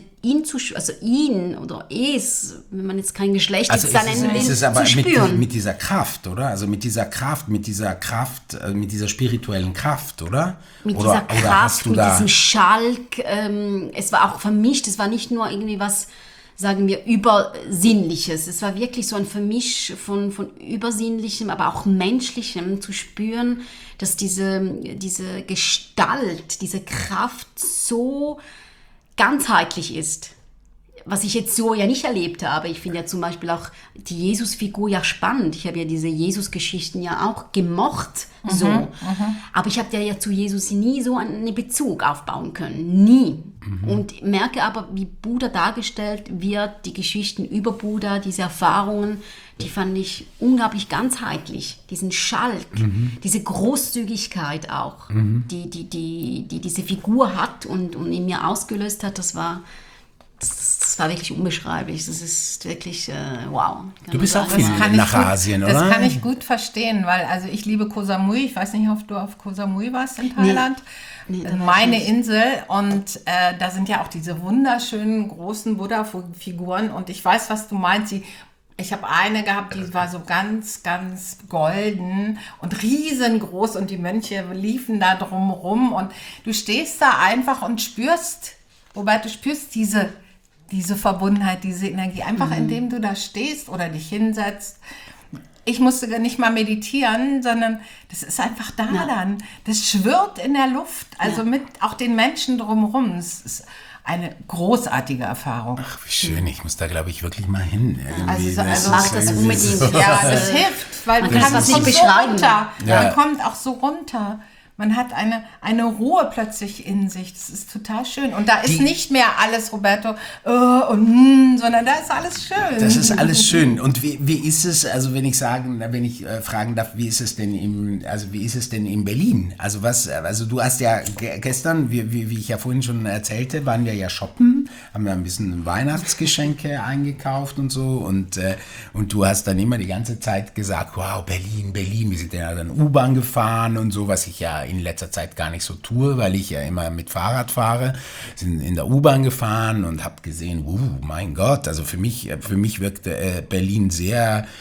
S3: ihn oder es, wenn man jetzt kein Geschlecht
S1: also
S3: nennen will,
S1: es aber
S3: zu spüren.
S1: Mit dieser Kraft, oder? Also mit dieser spirituellen Kraft, oder?
S3: Mit dieser Kraft, mit diesem Schalk. Es war auch vermischt, es war nicht nur irgendwie was, sagen wir, Übersinnliches. Es war wirklich so ein Vermisch von Übersinnlichem, aber auch Menschlichem zu spüren, dass diese Gestalt, diese Kraft so ganzheitlich ist. Was ich jetzt so ja nicht erlebt habe. Ich finde ja zum Beispiel auch die Jesus-Figur ja spannend. Ich habe ja diese Jesus-Geschichten ja auch gemocht, so. Aber ich habe ja zu Jesus nie so einen Bezug aufbauen können. Nie. Und merke aber, wie Buddha dargestellt wird, die Geschichten über Buddha, diese Erfahrungen, die fand ich unglaublich ganzheitlich. Diesen Schalk, diese Großzügigkeit auch, die diese Figur hat und in mir ausgelöst hat, das war wirklich unbeschreiblich. Das ist wirklich wow.
S1: Du bist auch viel nach Asien, oder?
S2: Das kann ich gut verstehen, weil also ich liebe Koh Samui. Ich weiß nicht, ob du auf Koh Samui warst in Thailand. Nee, meine Insel. Und da sind ja auch diese wunderschönen großen Buddha-Figuren. Und ich weiß, was du meinst. Ich habe eine gehabt, die war so ganz, ganz golden und riesengroß. Und die Mönche liefen da drumherum. Und du stehst da einfach und spürst diese Verbundenheit, diese Energie, einfach indem du da stehst oder dich hinsetzt. Ich musste nicht mal meditieren, sondern das ist einfach da dann. Das schwirrt in der Luft, also mit auch den Menschen drumherum. Es ist eine großartige Erfahrung.
S1: Ach, wie schön. Ich muss da, glaube ich, wirklich mal hin.
S3: Mach das unbedingt.
S2: Ja, das hilft, weil
S3: man kann das nicht beschreiben.
S2: Man kommt auch so runter. Man hat eine Ruhe plötzlich in sich. Das ist total schön. Und da ist nicht mehr alles, Roberto, sondern da ist alles schön.
S1: Das ist alles schön. Und wie ist es, also wenn ich fragen darf, wie ist es denn in Berlin? Also du hast ja gestern, wie ich ja vorhin schon erzählte, waren wir ja shoppen, haben wir ein bisschen Weihnachtsgeschenke eingekauft und so. Und du hast dann immer die ganze Zeit gesagt, wow, Berlin. Wir sind ja dann U-Bahn gefahren und so, was ich ja in letzter Zeit gar nicht so tue, weil ich ja immer mit Fahrrad fahre, sind in der U-Bahn gefahren und habe gesehen, mein Gott, also für mich wirkte Berlin sehr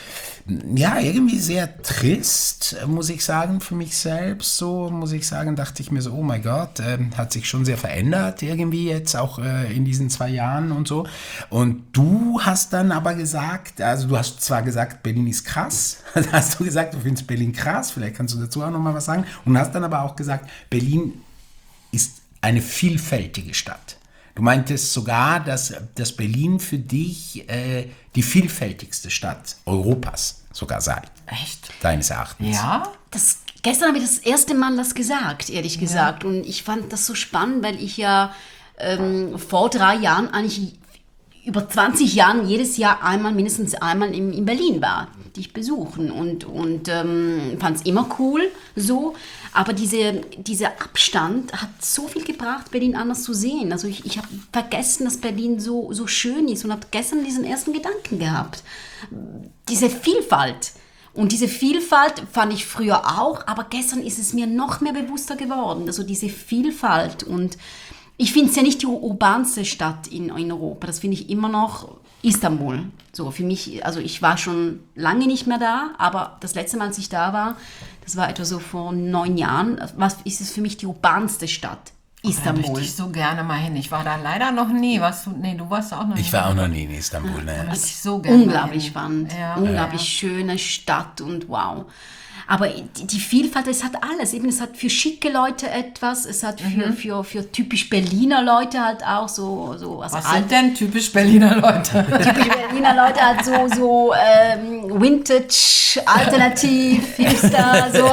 S1: ja, irgendwie sehr trist, muss ich sagen, für mich selbst. So, muss ich sagen, dachte ich mir so, oh mein Gott, hat sich schon sehr verändert irgendwie jetzt auch in diesen 2 Jahren und so. Und du hast dann aber gesagt, also du hast zwar gesagt, Berlin ist krass, hast du gesagt, du findest Berlin krass, vielleicht kannst du dazu auch nochmal was sagen. Und hast dann aber auch gesagt, Berlin ist eine vielfältige Stadt. Du meintest sogar, dass Berlin für dich die vielfältigste Stadt Europas sogar sei.
S2: Echt?
S1: Deines Erachtens.
S2: Ja?
S3: Gestern habe ich das erste Mal das gesagt, ehrlich gesagt. Und ich fand das so spannend, weil ich ja vor 3 Jahren, eigentlich über 20 Jahren, jedes Jahr mindestens einmal in Berlin war, dich besuchen. Und fand es immer cool so. Aber dieser Abstand hat so viel gebracht, Berlin anders zu sehen. Also ich habe vergessen, dass Berlin so schön ist und habe gestern diesen ersten Gedanken gehabt. Diese Vielfalt. Und diese Vielfalt fand ich früher auch, aber gestern ist es mir noch mehr bewusster geworden. Also diese Vielfalt. Und ich finde es ja nicht die urbanste Stadt in Europa. Das finde ich immer noch Istanbul. So für mich, also ich war schon lange nicht mehr da, aber das letzte Mal, als ich da war, das war etwa so vor 9 Jahren, ist es für mich die urbanste Stadt.
S2: Da
S3: Istanbul.
S2: möchte ich so gerne mal hin. Ich war da leider noch nie. Du warst auch noch nie.
S1: Ich war auch noch nie in Istanbul. Ne?
S2: Da möchte ich so gerne
S3: Unglaublich
S2: mal hin.
S3: spannend,
S2: Ja,
S3: unglaublich schöne Stadt und wow. Aber die Vielfalt, es hat alles. Eben, es hat für schicke Leute etwas, es hat für typisch Berliner Leute halt auch so also
S2: Was sind denn typisch Berliner Leute?
S3: typisch Berliner Leute halt so Vintage, Alternativ, Hipster, so.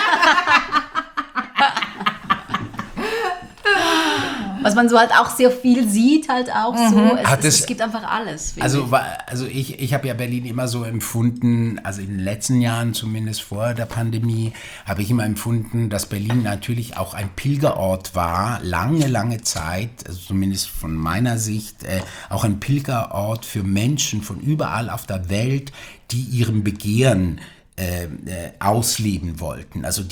S3: Was man so halt auch sehr viel sieht, halt auch so. Es gibt einfach alles.
S1: Also ich habe ja Berlin immer so empfunden, also in den letzten Jahren, zumindest vor der Pandemie, habe ich immer empfunden, dass Berlin natürlich auch ein Pilgerort war, lange Zeit, also zumindest von meiner Sicht, auch ein Pilgerort für Menschen von überall auf der Welt, die ihrem Begehren ausleben wollten. Also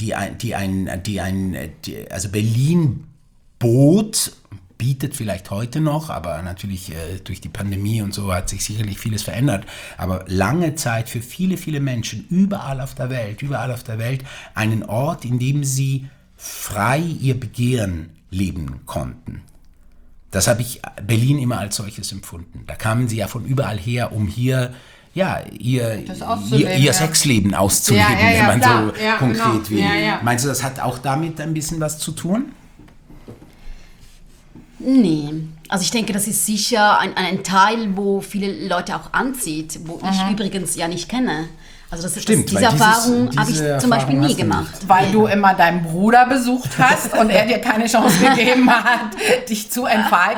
S1: also Berlin bietet vielleicht heute noch, aber natürlich durch die Pandemie und so hat sich sicherlich vieles verändert, aber lange Zeit für viele Menschen überall auf der Welt einen Ort, in dem sie frei ihr Begehren leben konnten. Das habe ich Berlin immer als solches empfunden. Da kamen sie ja von überall her, um hier ihr Sexleben auszuleben, wenn man
S2: klar.
S1: so konkret will.
S2: Ja.
S1: Meinst du, das hat auch damit ein bisschen was zu tun?
S3: Nee, also ich denke, das ist sicher ein Teil, wo viele Leute auch anzieht, wo ich übrigens ja nicht kenne. Also
S1: Stimmt,
S3: diese Erfahrung habe ich zum Beispiel nie gemacht.
S2: Weil du immer deinen Bruder besucht hast und er dir keine Chance gegeben hat, dich zu entfalten.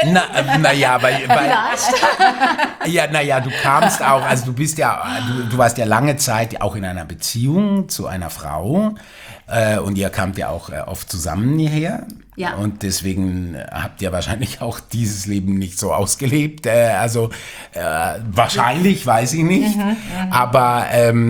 S1: Du kamst auch, also du warst ja lange Zeit auch in einer Beziehung zu einer Frau und ihr kamt ja auch oft zusammen hierher.
S3: Ja.
S1: Und deswegen habt ihr wahrscheinlich auch dieses Leben nicht so ausgelebt. Wahrscheinlich, weiß ich nicht. Aber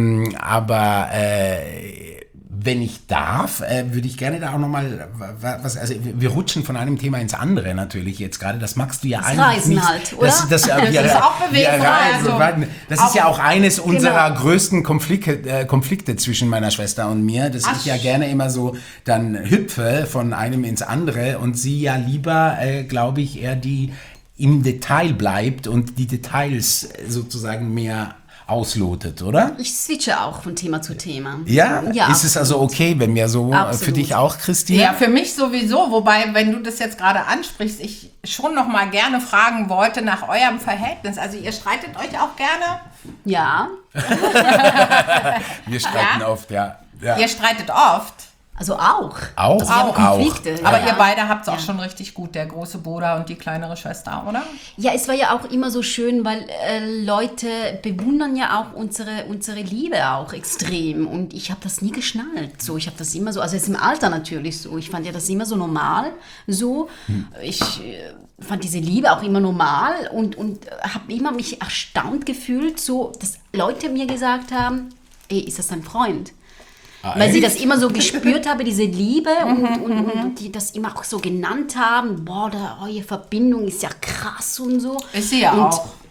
S1: wenn ich darf, würde ich gerne da auch nochmal also wir rutschen von einem Thema ins andere natürlich jetzt gerade, das magst du ja eigentlich
S3: Reisen
S1: nicht.
S3: halt, oder?
S2: Das ist auch bewegend.
S1: Das ist ja auch eines unserer größten Konflikte zwischen meiner Schwester und mir, dass ich ja gerne immer so dann hüpfe von einem ins andere und sie ja lieber, glaube ich, eher die im Detail bleibt und die Details sozusagen mehr auslotet, oder?
S3: Ich switche auch von Thema zu Thema.
S1: Ja?
S3: Ja,
S1: ist es also okay, wenn wir so für dich auch, Christine?
S2: Ja, für mich sowieso. Wobei, wenn du das jetzt gerade ansprichst, ich schon noch mal gerne fragen wollte nach eurem Verhältnis. Also ihr streitet euch auch gerne?
S3: Ja.
S1: Wir streiten oft, ja.
S2: Ihr streitet oft?
S3: Also auch.
S1: Auch?
S3: Also wir haben Konflikte.
S2: Aber
S3: ja.
S2: ihr beide habt es auch schon richtig gut, der große Bruder und die kleinere Schwester, oder?
S3: Ja, es war ja auch immer so schön, weil Leute bewundern ja auch unsere Liebe auch extrem. Und ich habe das nie geschnallt. So, ich habe das immer so, also jetzt im Alter natürlich so. Ich fand ja das immer so normal. So, ich fand diese Liebe auch immer normal und habe immer mich erstaunt gefühlt, so, dass Leute mir gesagt haben, ey, ist das dein Freund? Weil sie das immer so gespürt haben, diese Liebe und die das immer auch so genannt haben. Boah, eure Verbindung ist ja krass und so.
S2: Ist sie ja
S3: und
S2: auch.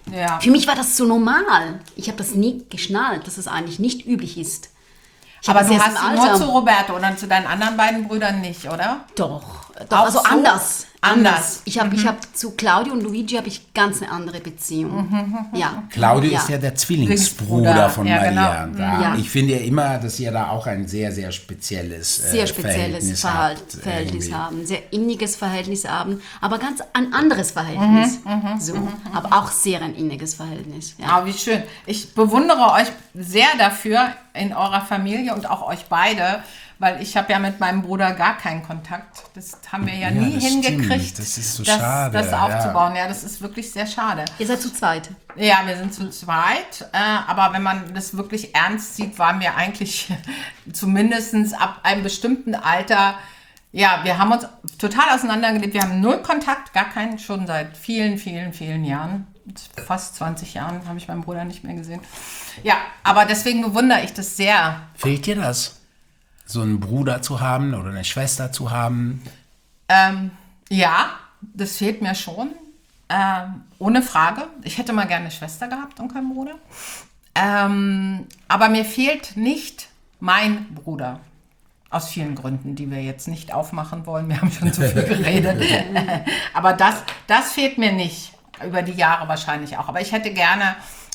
S2: Ja.
S3: Für mich war das so normal. Ich habe das nie geschnallt, dass es eigentlich nicht üblich ist. Ich
S2: Aber
S3: habe
S2: du
S3: das erst
S2: hast
S3: im
S2: sie nur
S3: Alter-
S2: zu Roberto und dann zu deinen anderen beiden Brüdern nicht, oder?
S3: Doch,
S2: Auch
S3: also
S2: so?
S3: anders.
S2: Anders.
S3: Ich habe zu Claudio und Luigi habe ich ganz eine andere Beziehung. Ja.
S1: Claudio
S3: ja.
S1: ist ja der Zwillingsbruder
S2: Zwillingsbruder,
S1: von
S2: ja,
S1: Maria.
S2: genau.
S1: Da,
S3: Ja.
S1: Ich finde ja immer, dass sie da auch ein sehr, sehr spezielles
S3: Sehr spezielles Verhältnis
S1: irgendwie.
S3: haben, sehr inniges Verhältnis haben, aber ganz ein anderes Verhältnis. Aber auch sehr ein inniges Verhältnis. Ja.
S2: Ah, wie schön. Ich bewundere euch sehr dafür in eurer Familie und auch euch beide, weil ich habe ja mit meinem Bruder gar keinen Kontakt. Das haben wir ja nie
S1: das
S2: hingekriegt,
S1: stimmt. Das ist so schade,
S2: das
S1: ja.
S2: aufzubauen. Ja, das ist wirklich sehr schade.
S3: Ihr seid zu zweit.
S2: Ja, wir sind zu zweit, aber wenn man das wirklich ernst sieht, waren wir eigentlich zumindest ab einem bestimmten Alter, ja, wir haben uns total auseinandergelebt. Wir haben null Kontakt, gar keinen, schon seit vielen, vielen, vielen Jahren. Fast 20 Jahren habe ich meinen Bruder nicht mehr gesehen. Ja, aber deswegen bewundere ich das sehr.
S1: Fehlt dir das? So einen Bruder zu haben oder eine Schwester zu haben?
S2: Ja, das fehlt mir schon. Ohne Frage. Ich hätte mal gerne eine Schwester gehabt und keinen Bruder. Aber mir fehlt nicht mein Bruder. Aus vielen Gründen, die wir jetzt nicht aufmachen wollen. Wir haben schon zu viel geredet. Aber das fehlt mir nicht. Über die Jahre wahrscheinlich auch. Aber ich hätte gerne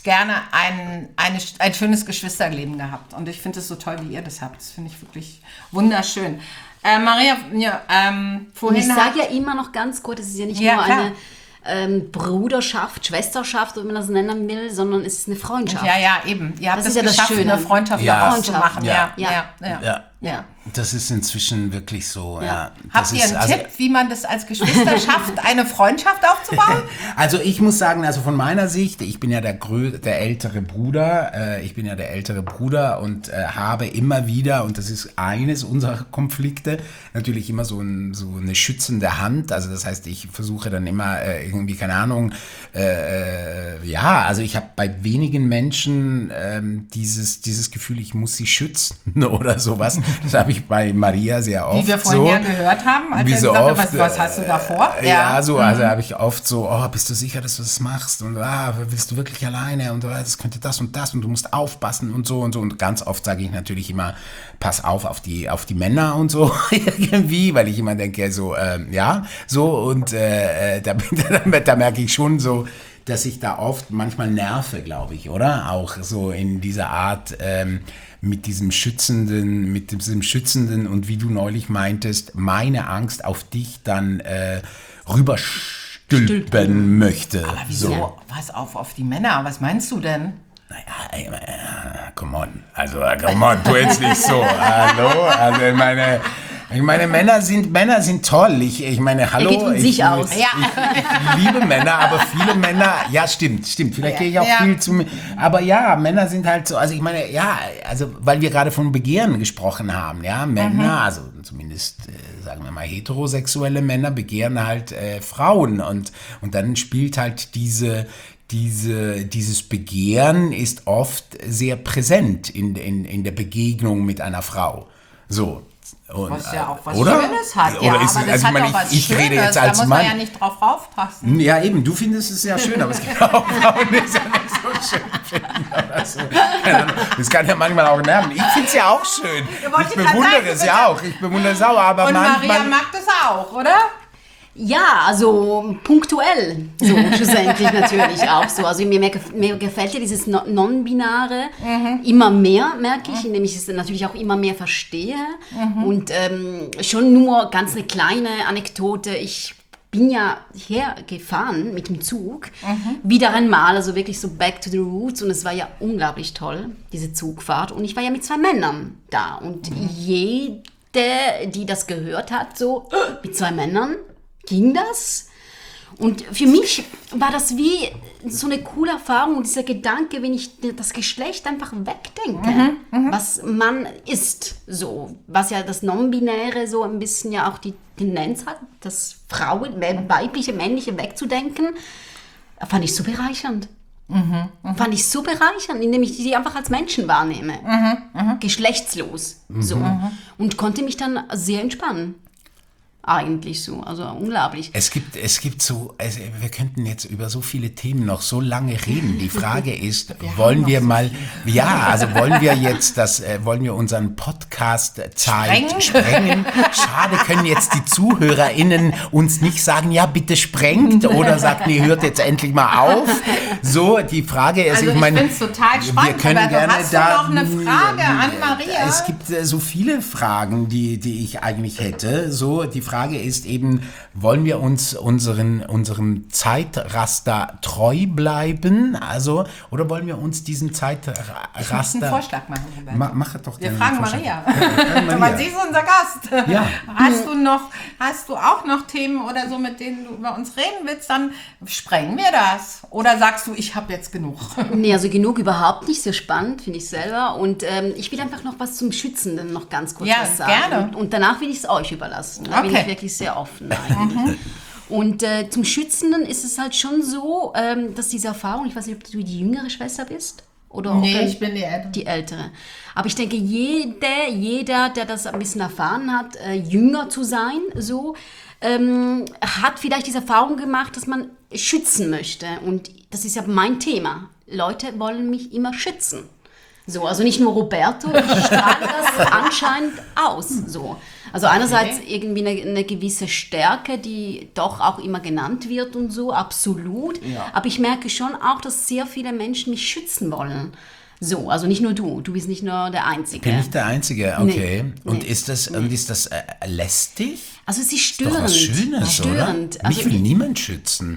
S2: ein schönes Geschwisterleben gehabt. Und ich finde es so toll, wie ihr das habt. Das finde ich wirklich wunderschön. Maria, ja,
S3: Und
S2: vorhin
S3: ich sage ja immer noch ganz kurz, es ist ja nicht
S2: Ja,
S3: nur
S2: klar.
S3: eine Bruderschaft, Schwesterschaft, wie man das nennen will, sondern es ist eine Freundschaft.
S2: Ja, eben. Ihr habt
S3: Das
S2: es
S3: ist ja das
S2: geschafft,
S3: Schöne.
S2: eine Freundschaft
S1: Ja.
S2: daraus zu machen.
S1: Ja.
S3: Ja.
S1: Das ist inzwischen wirklich so. Ja.
S2: Habt ihr einen Tipp, wie man das als Geschwister schafft, eine Freundschaft aufzubauen?
S1: Also ich muss sagen, also von meiner Sicht, ich bin ja der ältere Bruder, und habe immer wieder, und das ist eines unserer Konflikte, natürlich immer so eine schützende Hand. Also das heißt, ich versuche dann immer irgendwie, keine Ahnung, also ich habe bei wenigen Menschen dieses Gefühl, ich muss sie schützen oder sowas. Das habe ich bei Maria sehr oft
S2: Wie wir vorhin
S1: so.
S2: ja gehört haben, als
S1: Wie
S2: er
S1: so
S2: gesagt hat,
S1: oft,
S2: was hast du da vor?
S1: Also habe ich oft so, bist du sicher, dass du das machst? Und willst du wirklich alleine? Und das könnte das und das und du musst aufpassen und so und so. Und ganz oft sage ich natürlich immer, pass auf die Männer und so irgendwie, weil ich immer denke, so, und da merke ich schon so, dass ich da oft manchmal nerve, glaube ich, oder? Auch so in dieser Art, mit diesem Schützenden und wie du neulich meintest, meine Angst auf dich dann rüberstülpen möchte.
S2: Aber wieso?
S1: So.
S2: Was auf die Männer? Was meinst du denn?
S1: Come on, tu jetzt nicht so, hallo, also ich meine, Männer sind toll, ich meine, hallo.
S3: Er geht von sich aus.
S1: Ich liebe Männer, aber viele Männer, ja, stimmt, vielleicht gehe ich auch viel zu, aber ja, Männer sind halt so, also ich meine, ja, also, weil wir gerade von Begehren gesprochen haben, ja, Männer, also zumindest, sagen wir mal, heterosexuelle Männer begehren halt Frauen und dann spielt halt dieses Begehren ist oft sehr präsent in der Begegnung mit einer Frau. So. Und,
S2: Was ja auch was
S1: oder?
S2: Schönes hat.
S1: Oder
S2: Ja,
S1: ist,
S2: aber das
S1: also
S2: hat
S1: ich meine,
S2: auch was
S1: ich rede
S2: Schönes,
S1: jetzt als
S2: da muss
S1: Mann.
S2: man ja nicht drauf aufpassen.
S1: Ja, eben, du findest es ja schön, aber es gibt auch Frauen, die es ja nicht so schön finden. Oder so. Keine Ahnung. Das kann ja manchmal auch nerven. Ich finde es ja auch schön.
S2: wollte
S1: Ich
S2: gerade
S1: bewundere
S2: sagen,
S1: es ja auch. Ich bewundere es auch, aber
S2: Und Maria
S1: manchmal...
S2: mag das auch, oder?
S3: Ja, also punktuell, so schlussendlich natürlich auch so. Also mir gefällt ja dieses Non-Binare immer mehr, merke ich, indem ich es natürlich auch immer mehr verstehe. Und schon nur ganz eine kleine Anekdote, ich bin ja hergefahren mit dem Zug, wieder einmal, also wirklich so back to the roots, und es war ja unglaublich toll, diese Zugfahrt. Und ich war ja mit 2 Männern da und jede, die das gehört hat, so mit 2 Männern, ging das? Und für mich war das wie so eine coole Erfahrung und dieser Gedanke, wenn ich das Geschlecht einfach wegdenke, was man ist, so, was ja das Non-Binäre so ein bisschen ja auch die Tendenz hat, das weibliche, männliche wegzudenken, fand ich so bereichernd. Fand ich so bereichernd, indem ich die einfach als Menschen wahrnehme. Geschlechtslos. So. Und konnte mich dann sehr entspannen. eigentlich so. Also unglaublich.
S1: Es gibt so, also wir könnten jetzt über so viele Themen noch so lange reden. Die Frage ist, wollen wir mal, wollen wir jetzt wollen wir unseren Podcast-Zeit sprengen? Schade, können jetzt die ZuhörerInnen uns nicht sagen, ja, bitte sprengt oder sagt, nee, hört jetzt endlich mal auf. So, die Frage ist,
S2: Also ich finde es total spannend,
S1: wir können
S2: aber
S1: gerne
S2: hast du noch eine Frage an Maria?
S1: Es gibt so viele Fragen, die ich eigentlich hätte. So, die Frage ist eben, wollen wir uns unserem Zeitraster treu bleiben? Also, oder wollen wir uns diesen Zeitraster...
S2: Ich muss einen Vorschlag machen.
S1: Mach doch
S2: Wir
S1: gerne
S2: fragen
S1: einen Vorschlag.
S2: Maria. Weil sie ist unser Gast.
S1: Ja.
S2: Hast du auch noch Themen oder so, mit denen du über uns reden willst, dann sprengen wir das. Oder sagst du, ich habe jetzt genug?
S3: Nee, also genug überhaupt nicht. Sehr spannend, finde ich selber. Und ich will einfach noch was zum Schützenden noch ganz kurz was sagen.
S2: Gerne.
S3: Und danach will ich es euch überlassen. Da bin ich wirklich sehr offen eigentlich. Und zum Schützenden ist es halt schon so, dass diese Erfahrung, ich weiß nicht, ob du die jüngere Schwester bist. Oder
S2: ich bin die Ältere.
S3: Die Ältere. Aber ich denke, jeder, der das ein bisschen erfahren hat, jünger zu sein, so, hat vielleicht diese Erfahrung gemacht, dass man schützen möchte. Und das ist ja mein Thema. Leute wollen mich immer schützen. So, also nicht nur Roberto, ich strahle das anscheinend aus. So. Also einerseits irgendwie eine gewisse Stärke, die doch auch immer genannt wird und so, absolut. Ja. Aber ich merke schon auch, dass sehr viele Menschen mich schützen wollen. So, also nicht nur du bist nicht nur der Einzige.
S1: Bin ich der Einzige, okay.
S3: Nee,
S1: und ist das lästig?
S3: Also es ist störend.
S1: Ist doch was Schönes,
S3: störend.
S1: Oder? Mich will niemand schützen.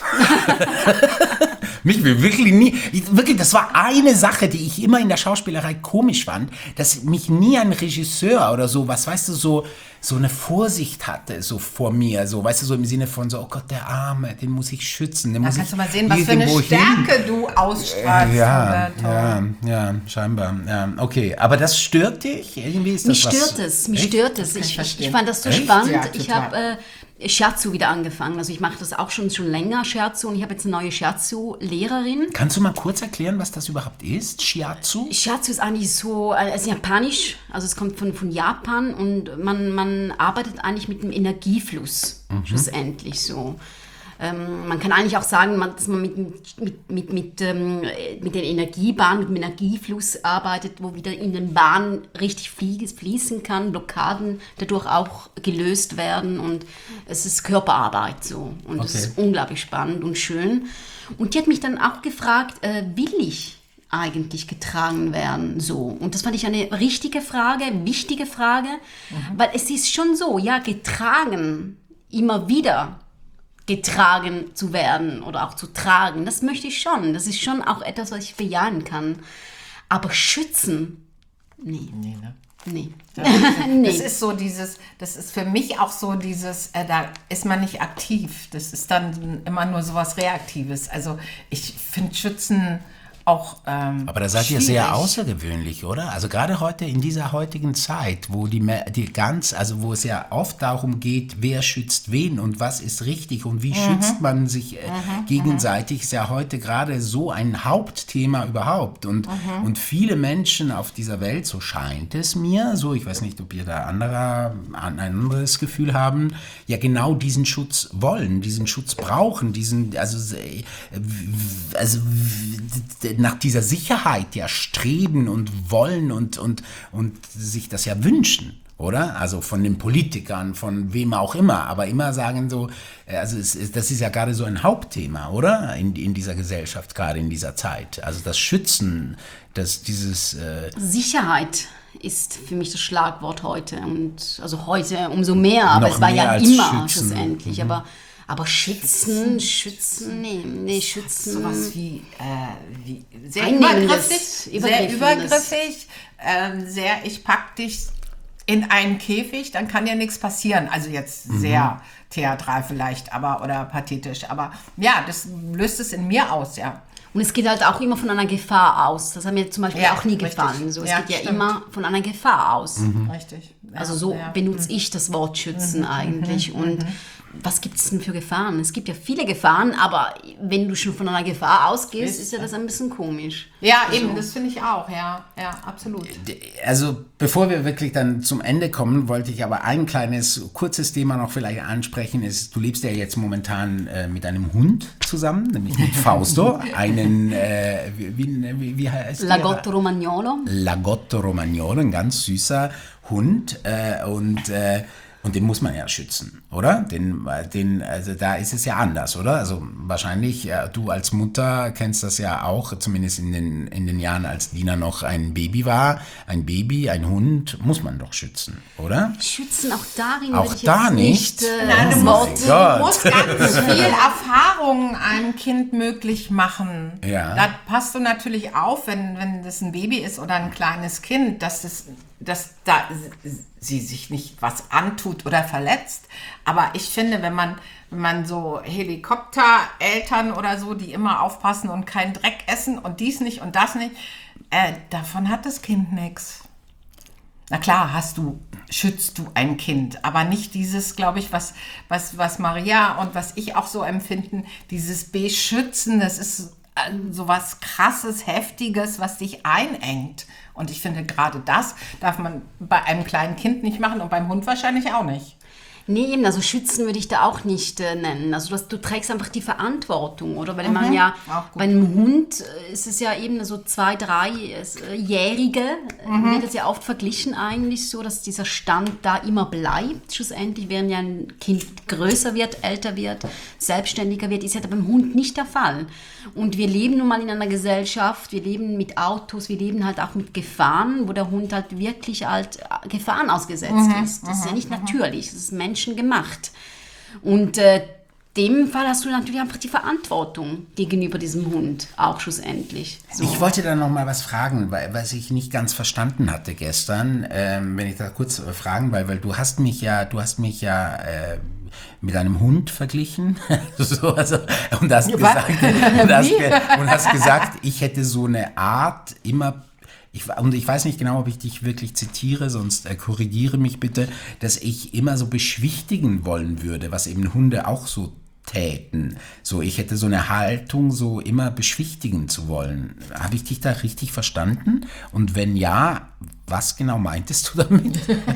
S1: Mich will wirklich, das war eine Sache, die ich immer in der Schauspielerei komisch fand, dass mich nie ein Regisseur oder so, was weißt du, so eine Vorsicht hatte, so vor mir, so, weißt du, so im Sinne von so, oh Gott, der Arme, den muss ich schützen. Den
S2: Da
S1: muss
S2: kannst
S1: ich
S2: du mal sehen, was für eine Stärke du ausstrahlst.
S1: Ja, scheinbar. Ja, okay, aber das stört dich? Irgendwie ist das
S3: mich stört es. Ich fand das so spannend. Ja, ich habe Shiatsu wieder angefangen. Also ich mache das auch schon länger, Shiatsu, und ich habe jetzt eine neue Shiatsu-Lehrerin.
S1: Kannst du mal kurz erklären, was das überhaupt ist, Shiatsu?
S3: Shiatsu ist eigentlich so, es ist japanisch, also es kommt von Japan, und man arbeitet eigentlich mit dem Energiefluss, schlussendlich so. Man kann eigentlich auch sagen, dass man mit den Energiebahnen, mit dem Energiefluss arbeitet, wo wieder in den Bahnen richtig fließen kann, Blockaden dadurch auch gelöst werden, und es ist Körperarbeit so, und das ist unglaublich spannend und schön. Und die hat mich dann auch gefragt, will ich eigentlich getragen werden, so. Und das fand ich eine richtige Frage, wichtige Frage, weil es ist schon so, ja, getragen, immer wieder getragen zu werden oder auch zu tragen, das möchte ich schon. Das ist schon auch etwas, was ich bejahen kann. Aber schützen, nee. Nee.
S2: Das ist so das ist für mich auch so dieses, da ist man nicht aktiv. Das ist dann immer nur so was Reaktives. Also ich finde Schützen auch
S1: aber da seid ihr sehr außergewöhnlich, oder? Also gerade heute in dieser heutigen Zeit, wo wo es ja oft darum geht, wer schützt wen und was ist richtig und wie schützt man sich gegenseitig, ist ja heute gerade so ein Hauptthema überhaupt. Und viele Menschen auf dieser Welt, so scheint es mir, so, ich weiß nicht, ob ihr da ein anderes Gefühl haben, ja genau diesen Schutz wollen, diesen Schutz brauchen, nach dieser Sicherheit ja streben und wollen und sich das ja wünschen, oder? Also von den Politikern, von wem auch immer, aber immer sagen so, also das ist ja gerade so ein Hauptthema, oder? In dieser Gesellschaft, gerade in dieser Zeit. Also das Schützen,
S3: Sicherheit ist für mich das Schlagwort heute, und also heute umso mehr, aber es war ja immer schlussendlich, aber schützen, nee, schützen.
S2: Sowas wie sehr übergriffig, ich pack dich in einen Käfig, dann kann ja nichts passieren. Also jetzt sehr theatral vielleicht, oder pathetisch, aber ja, das löst es in mir aus, ja.
S3: Und es geht halt auch immer von einer Gefahr aus. Das hat mir zum Beispiel auch nie gefallen. So, es geht ja immer von einer Gefahr aus.
S2: Richtig. Ja,
S3: also so benutze ich das Wort schützen eigentlich. Und was gibt es denn für Gefahren? Es gibt ja viele Gefahren, aber wenn du schon von einer Gefahr ausgehst, ist ja das ein bisschen komisch.
S2: Ja, eben, das finde ich auch, ja, absolut.
S1: Also bevor wir wirklich dann zum Ende kommen, wollte ich aber ein kurzes Thema noch vielleicht ansprechen. Du lebst ja jetzt momentan mit einem Hund zusammen, nämlich mit Fausto, einen, wie heißt der?
S3: Lagotto Romagnolo.
S1: Lagotto Romagnolo, ein ganz süßer Hund und den muss man ja schützen, oder? Also da ist es ja anders, oder? Also wahrscheinlich, du als Mutter kennst das ja auch, zumindest in den Jahren, als Dina noch ein Baby war. Ein Baby, ein Hund muss man doch schützen, oder?
S3: Schützen, auch darin
S1: auch
S3: würde ich
S1: da
S3: jetzt
S1: nicht.
S2: Nein, du musst
S1: Gott.
S2: ganz viel Erfahrung einem Kind möglich machen.
S1: Ja.
S2: Da passt du natürlich auf, wenn das ein Baby ist oder ein kleines Kind, dass da sie sich nicht was antut oder verletzt. Aber ich finde, wenn man so Helikoptereltern oder so, die immer aufpassen und keinen Dreck essen und dies nicht und das nicht, davon hat das Kind nichts. Na klar, schützt du ein Kind, aber nicht dieses, glaube ich, was Maria und was ich auch so empfinden, dieses Beschützen, das ist so was Krasses, Heftiges, was dich einengt. Und ich finde, gerade das darf man bei einem kleinen Kind nicht machen und beim Hund wahrscheinlich auch nicht.
S3: Nee, eben, also schützen würde ich da auch nicht nennen. Also du trägst einfach die Verantwortung, oder? Weil man ja, bei einem Hund ist es ja eben so 2-, 3-Jährige, wird es ja oft verglichen eigentlich so, dass dieser Stand da immer bleibt. Schlussendlich, während ja ein Kind größer wird, älter wird, selbstständiger wird, ist ja beim Hund nicht der Fall. Und wir leben nun mal in einer Gesellschaft, wir leben mit Autos, wir leben halt auch mit Gefahren, wo der Hund halt wirklich halt Gefahren ausgesetzt ist. Das ist ja nicht natürlich, das ist menschengemacht. Und dem Fall hast du natürlich einfach die Verantwortung gegenüber diesem Hund, auch schlussendlich. So.
S1: Ich wollte da noch mal was fragen, was ich nicht ganz verstanden hatte gestern, wenn ich da kurz fragen, weil du hast mich ja mit einem Hund verglichen und hast gesagt, ich hätte so eine Art immer. Ich weiß nicht genau, ob ich dich wirklich zitiere, sonst korrigiere mich bitte, dass ich immer so beschwichtigen wollen würde, was eben Hunde auch so täten. So, ich hätte so eine Haltung, so immer beschwichtigen zu wollen. Habe ich dich da richtig verstanden? Und wenn ja, was genau meintest du damit?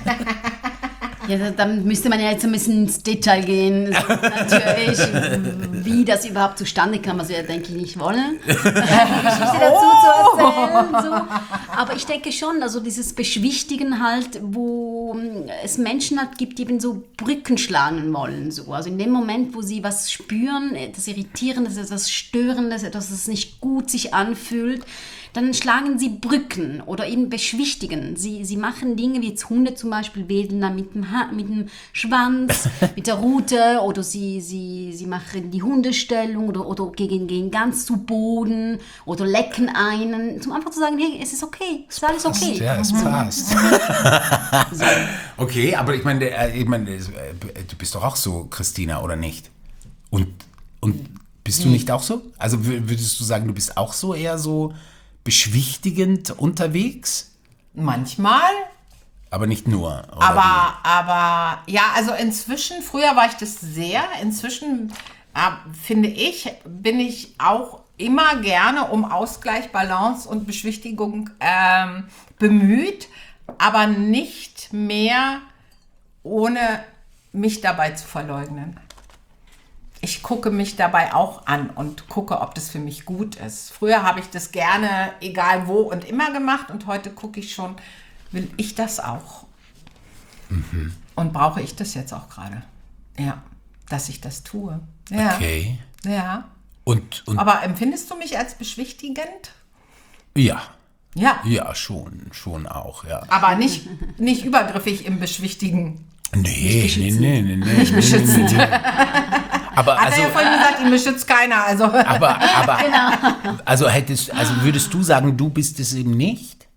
S3: Ja, dann müsste man ja jetzt ein bisschen ins Detail gehen. So, natürlich, wie das überhaupt zustande kam, was wir, denke ich, nicht wollen. Geschichte dazu zu erzählen. So. Aber ich denke schon, also dieses Beschwichtigen halt, wo es Menschen halt gibt, die eben so Brücken schlagen wollen. So. Also in dem Moment, wo sie was spüren, etwas Irritierendes, etwas Störendes, etwas, das nicht gut sich anfühlt, dann schlagen sie Brücken oder eben beschwichtigen. Sie machen Dinge, wie jetzt Hunde zum Beispiel wedeln dann mit dem Schwanz, mit der Rute, oder sie machen die Hundestellung oder gehen ganz zu Boden oder lecken einen, um einfach zu sagen, hey, es ist okay, es ist alles okay.
S1: Ja, es passt. So. Okay, aber ich meine, du bist doch auch so, Christina, oder nicht? Und bist du nicht auch so? Also würdest du sagen, du bist auch so eher so beschwichtigend unterwegs?
S2: Manchmal.
S1: Aber nicht nur. Oder
S2: aber ja, also inzwischen, früher war ich das sehr, inzwischen finde ich, bin ich auch immer gerne um Ausgleich, Balance und Beschwichtigung bemüht, aber nicht mehr, ohne mich dabei zu verleugnen. Ich gucke mich dabei auch an und gucke, ob das für mich gut ist. Früher habe ich das gerne, egal wo und immer gemacht, und heute gucke ich schon, will ich das auch? Mhm. Und brauche ich das jetzt auch gerade? Ja, dass ich das tue. Ja. Okay. Ja.
S1: Und
S2: aber empfindest du mich als beschwichtigend?
S1: Ja.
S2: Ja.
S1: Ja, schon auch, ja.
S2: Aber nicht übergriffig im Beschwichtigen.
S1: Nee.
S2: Nicht beschützend.
S1: Aber
S2: hat er ja vorhin gesagt, ihn beschützt keiner. Also.
S1: Aber
S3: Genau.
S1: Also würdest du sagen, du bist es eben nicht?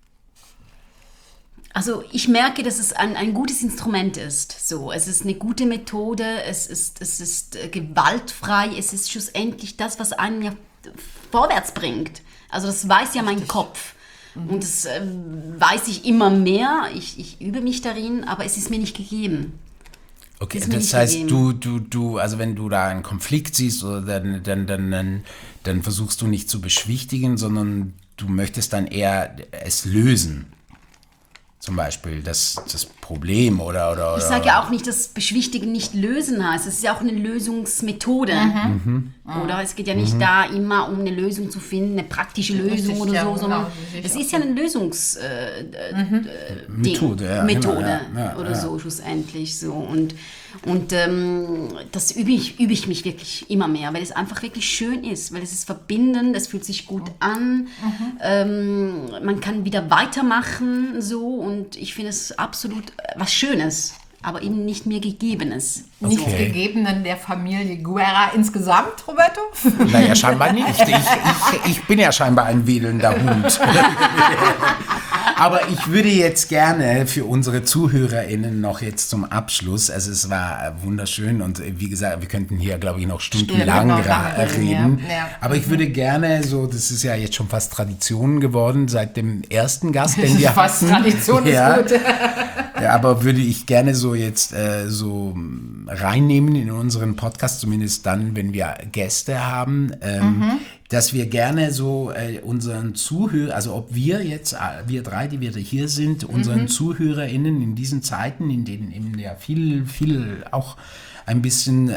S3: Also ich merke, dass es ein gutes Instrument ist. So, es ist eine gute Methode, es ist gewaltfrei, es ist schlussendlich das, was einen ja vorwärts bringt. Also das weiß ja mein Kopf. Und das weiß ich immer mehr. Ich übe mich darin, aber es ist mir nicht gegeben.
S1: Okay,
S3: Ist mir
S1: das
S3: nicht
S1: heißt,
S3: gegeben.
S1: du, also wenn du da einen Konflikt siehst, oder dann versuchst du nicht zu beschwichtigen, sondern du möchtest dann eher es lösen. Zum Beispiel das Problem oder.
S3: Ich sage ja auch nicht, dass Beschwichtigen nicht lösen heißt. Es ist ja auch eine Lösungsmethode. Oder es geht ja nicht da immer um eine Lösung zu finden, eine praktische Lösung
S2: Richtig,
S3: oder
S2: ja,
S3: so,
S2: genau,
S3: sondern
S2: sehe ich
S3: es
S2: auch
S3: ist ja eine Lösungs
S1: Methode, ja,
S3: Methode
S1: genau, ja,
S3: oder
S1: ja.
S3: so schlussendlich so. Und das übe ich mich wirklich immer mehr, weil es einfach wirklich schön ist, weil es ist verbindend, es fühlt sich gut an, man kann wieder weitermachen so, und ich finde es absolut was Schönes, aber eben nicht mir Gegebenes.
S2: Nichts
S1: Okay.
S2: Gegebenen der Familie Guerra insgesamt, Roberto?
S1: Naja, scheinbar nicht. Ich bin ja scheinbar ein wedelnder Hund. Aber ich würde jetzt gerne für unsere ZuhörerInnen noch jetzt zum Abschluss, also es war wunderschön und wie gesagt, wir könnten hier, glaube ich, noch stundenlang
S2: Stundenlang lange
S1: reden.
S2: reden, ja.
S1: Aber ich würde gerne so, das ist ja jetzt schon fast Tradition geworden seit dem ersten Gast, den wir
S2: Fast
S1: hatten.
S2: Tradition ist
S1: Ja.
S2: gut.
S1: Ja, aber würde ich gerne so jetzt so reinnehmen in unseren Podcast, zumindest dann, wenn wir Gäste haben, dass wir gerne so unseren Zuhörern, also ob wir jetzt, wir drei, die wir hier sind, unseren ZuhörerInnen in diesen Zeiten, in denen eben ja viel auch ein bisschen,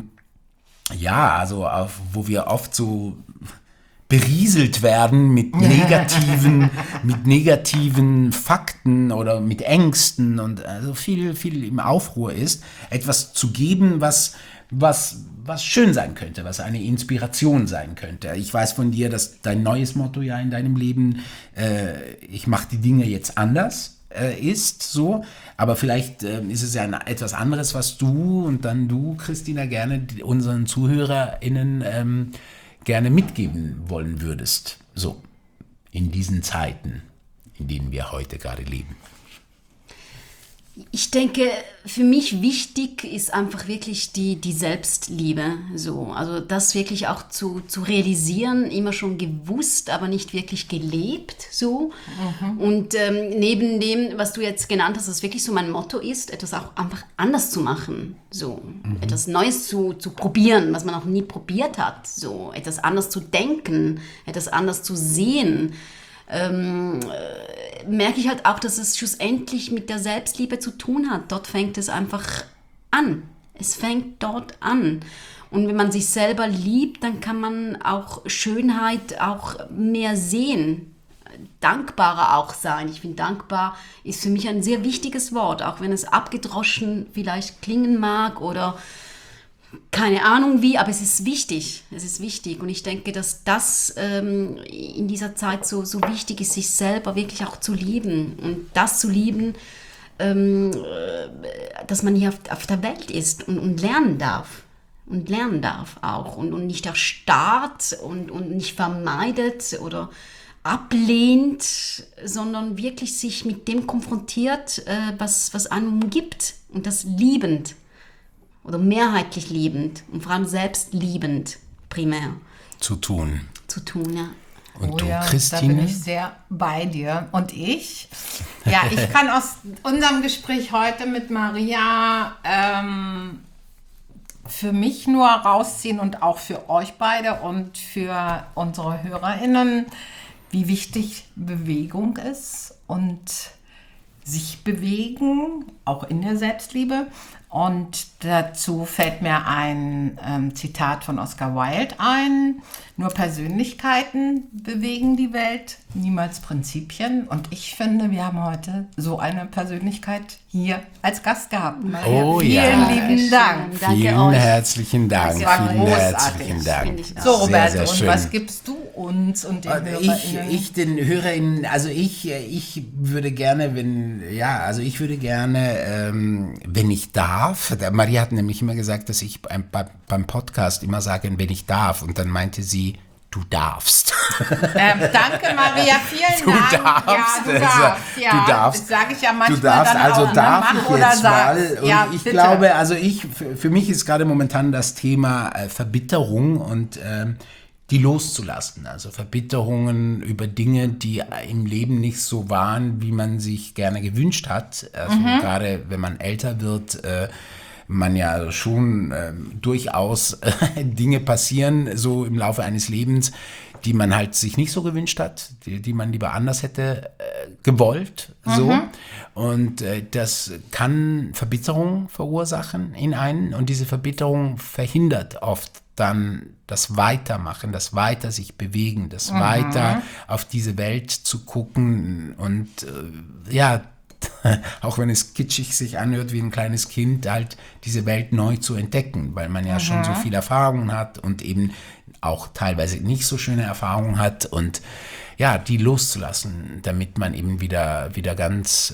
S1: also wo wir oft so berieselt werden mit negativen Fakten oder mit Ängsten und also viel im Aufruhr ist, etwas zu geben, was schön sein könnte, was eine Inspiration sein könnte. Ich weiß von dir, dass dein neues Motto ja in deinem Leben, ich mache die Dinge jetzt anders, ist so, aber vielleicht ist es ja etwas anderes, was du und dann du, Christina, gerne unseren ZuhörerInnen gerne mitgeben wollen würdest, so in diesen Zeiten, in denen wir heute gerade leben.
S3: Ich denke, für mich wichtig ist einfach wirklich die Selbstliebe. So. Also das wirklich auch zu realisieren, immer schon gewusst, aber nicht wirklich gelebt. So. Und neben dem, was du jetzt genannt hast, was wirklich so mein Motto ist, etwas auch einfach anders zu machen. So. Etwas Neues zu probieren, was man auch nie probiert hat. So. Etwas anders zu denken, etwas anders zu sehen. Merke ich halt auch, dass es schlussendlich mit der Selbstliebe zu tun hat. Dort fängt es einfach an. Es fängt dort an. Und wenn man sich selber liebt, dann kann man auch Schönheit auch mehr sehen. Dankbarer auch sein. Ich finde, dankbar ist für mich ein sehr wichtiges Wort, auch wenn es abgedroschen vielleicht klingen mag oder keine Ahnung wie, aber es ist wichtig. Es ist wichtig. Und ich denke, dass das in dieser Zeit so wichtig ist, sich selber wirklich auch zu lieben. Und das zu lieben, dass man hier auf der Welt ist und lernen darf. Und lernen darf auch. Und nicht erstarrt und nicht vermeidet oder ablehnt, sondern wirklich sich mit dem konfrontiert, was einem umgibt. Und das liebend. Oder mehrheitlich liebend und vor allem selbst liebend primär
S1: Zu tun.
S3: Ja.
S1: Und du,
S2: Da
S1: Christine?
S2: bin ich sehr bei dir. Und ich? Ja, ich kann aus unserem Gespräch heute mit Maria für mich nur rausziehen und auch für euch beide und für unsere HörerInnen, wie wichtig Bewegung ist und sich bewegen, auch in der Selbstliebe. Und dazu fällt mir ein Zitat von Oscar Wilde ein: Nur Persönlichkeiten bewegen die Welt, niemals Prinzipien. Und ich finde, wir haben heute so eine Persönlichkeit hier als Gast gehabt. Maria,
S1: Oh
S2: vielen
S1: ja.
S2: lieben Dank.
S3: Danke
S1: Vielen
S3: euch.
S1: herzlichen Dank.
S2: Das war
S1: Vielen
S2: großartig.
S1: herzlichen Dank.
S3: Finde ich auch.
S2: So, Roberto,
S1: sehr, sehr
S2: und
S1: schön.
S2: was gibst du uns und den HörerInnen?
S1: Ich den HörerInnen, also ich würde gerne, wenn ich darf, Maria hat nämlich immer gesagt, dass ich beim Podcast immer sage, wenn ich darf, und dann meinte sie, du darfst.
S2: Danke, Maria, vielen
S1: Du
S2: Dank.
S1: darfst,
S2: Ja, du darfst. Ja,
S1: du darfst.
S2: Das sage ich ja manchmal
S1: Du darfst,
S2: dann
S1: also
S2: auch.
S1: darf
S2: Mach
S1: ich
S2: oder
S1: jetzt
S2: sag.
S1: mal. Und
S2: Ja,
S1: ich
S2: bitte.
S1: glaube, also für mich ist gerade momentan das Thema Verbitterung und die loszulassen. Also Verbitterungen über Dinge, die im Leben nicht so waren, wie man sich gerne gewünscht hat. Also gerade wenn man älter wird, man ja schon durchaus Dinge passieren, so im Laufe eines Lebens, die man halt sich nicht so gewünscht hat, die man lieber anders hätte gewollt. So. Und das kann Verbitterung verursachen in einen und diese Verbitterung verhindert oft dann das Weitermachen, das Weiter sich bewegen, das Weiter auf diese Welt zu gucken und auch wenn es kitschig sich anhört wie ein kleines Kind, halt diese Welt neu zu entdecken, weil man ja schon so viel Erfahrung hat und eben auch teilweise nicht so schöne Erfahrungen hat und ja, die loszulassen, damit man eben wieder ganz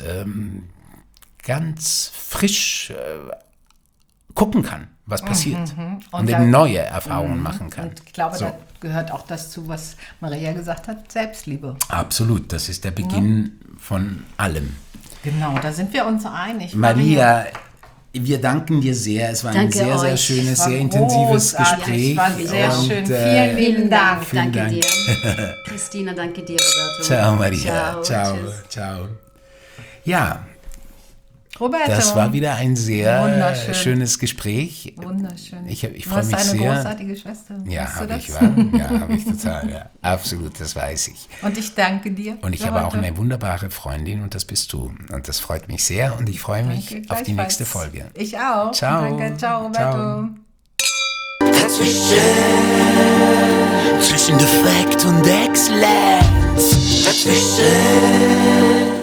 S1: frisch gucken kann, was passiert und eben neue Erfahrungen machen kann.
S2: Und ich glaube, da gehört auch das zu, was Maria gesagt hat, Selbstliebe.
S1: Absolut, das ist der Beginn von allem.
S2: Genau, da sind wir uns einig.
S1: Maria, wir danken dir sehr. Es war ein
S3: Danke
S1: sehr, sehr
S3: euch.
S1: schönes,
S2: Es war
S1: sehr intensives
S2: großartig.
S1: Gespräch.
S2: Es war sehr
S1: Und,
S2: schön. Vielen Dank.
S1: Vielen
S3: Danke
S1: Dank.
S3: dir. Christina, danke dir, Roberto.
S1: Ciao, Maria.
S3: Ciao.
S1: Ciao.
S3: Tschüss.
S1: Ciao. Ja,
S2: Roberto.
S1: das war wieder ein sehr
S2: Wunderschön.
S1: schönes Gespräch.
S2: Wunderschön.
S1: Ich
S2: Du
S1: freue
S2: hast
S1: mich
S2: eine
S1: sehr.
S2: großartige Schwester.
S1: Ja,
S2: Weißt du
S1: habe
S2: das?
S1: ich, ja, habe ich total. Ja. Absolut, das weiß ich.
S2: Und ich danke dir.
S1: Und ich habe auch eine wunderbare Freundin und das bist du. Und das freut mich sehr und ich freue mich
S2: Danke,
S1: auf die
S2: gleichfalls.
S1: nächste Folge.
S2: Ich auch.
S1: Ciao.
S2: Danke, ciao, Roberto.
S1: Zwischen Defekt und Exzellenz. Dazwischen.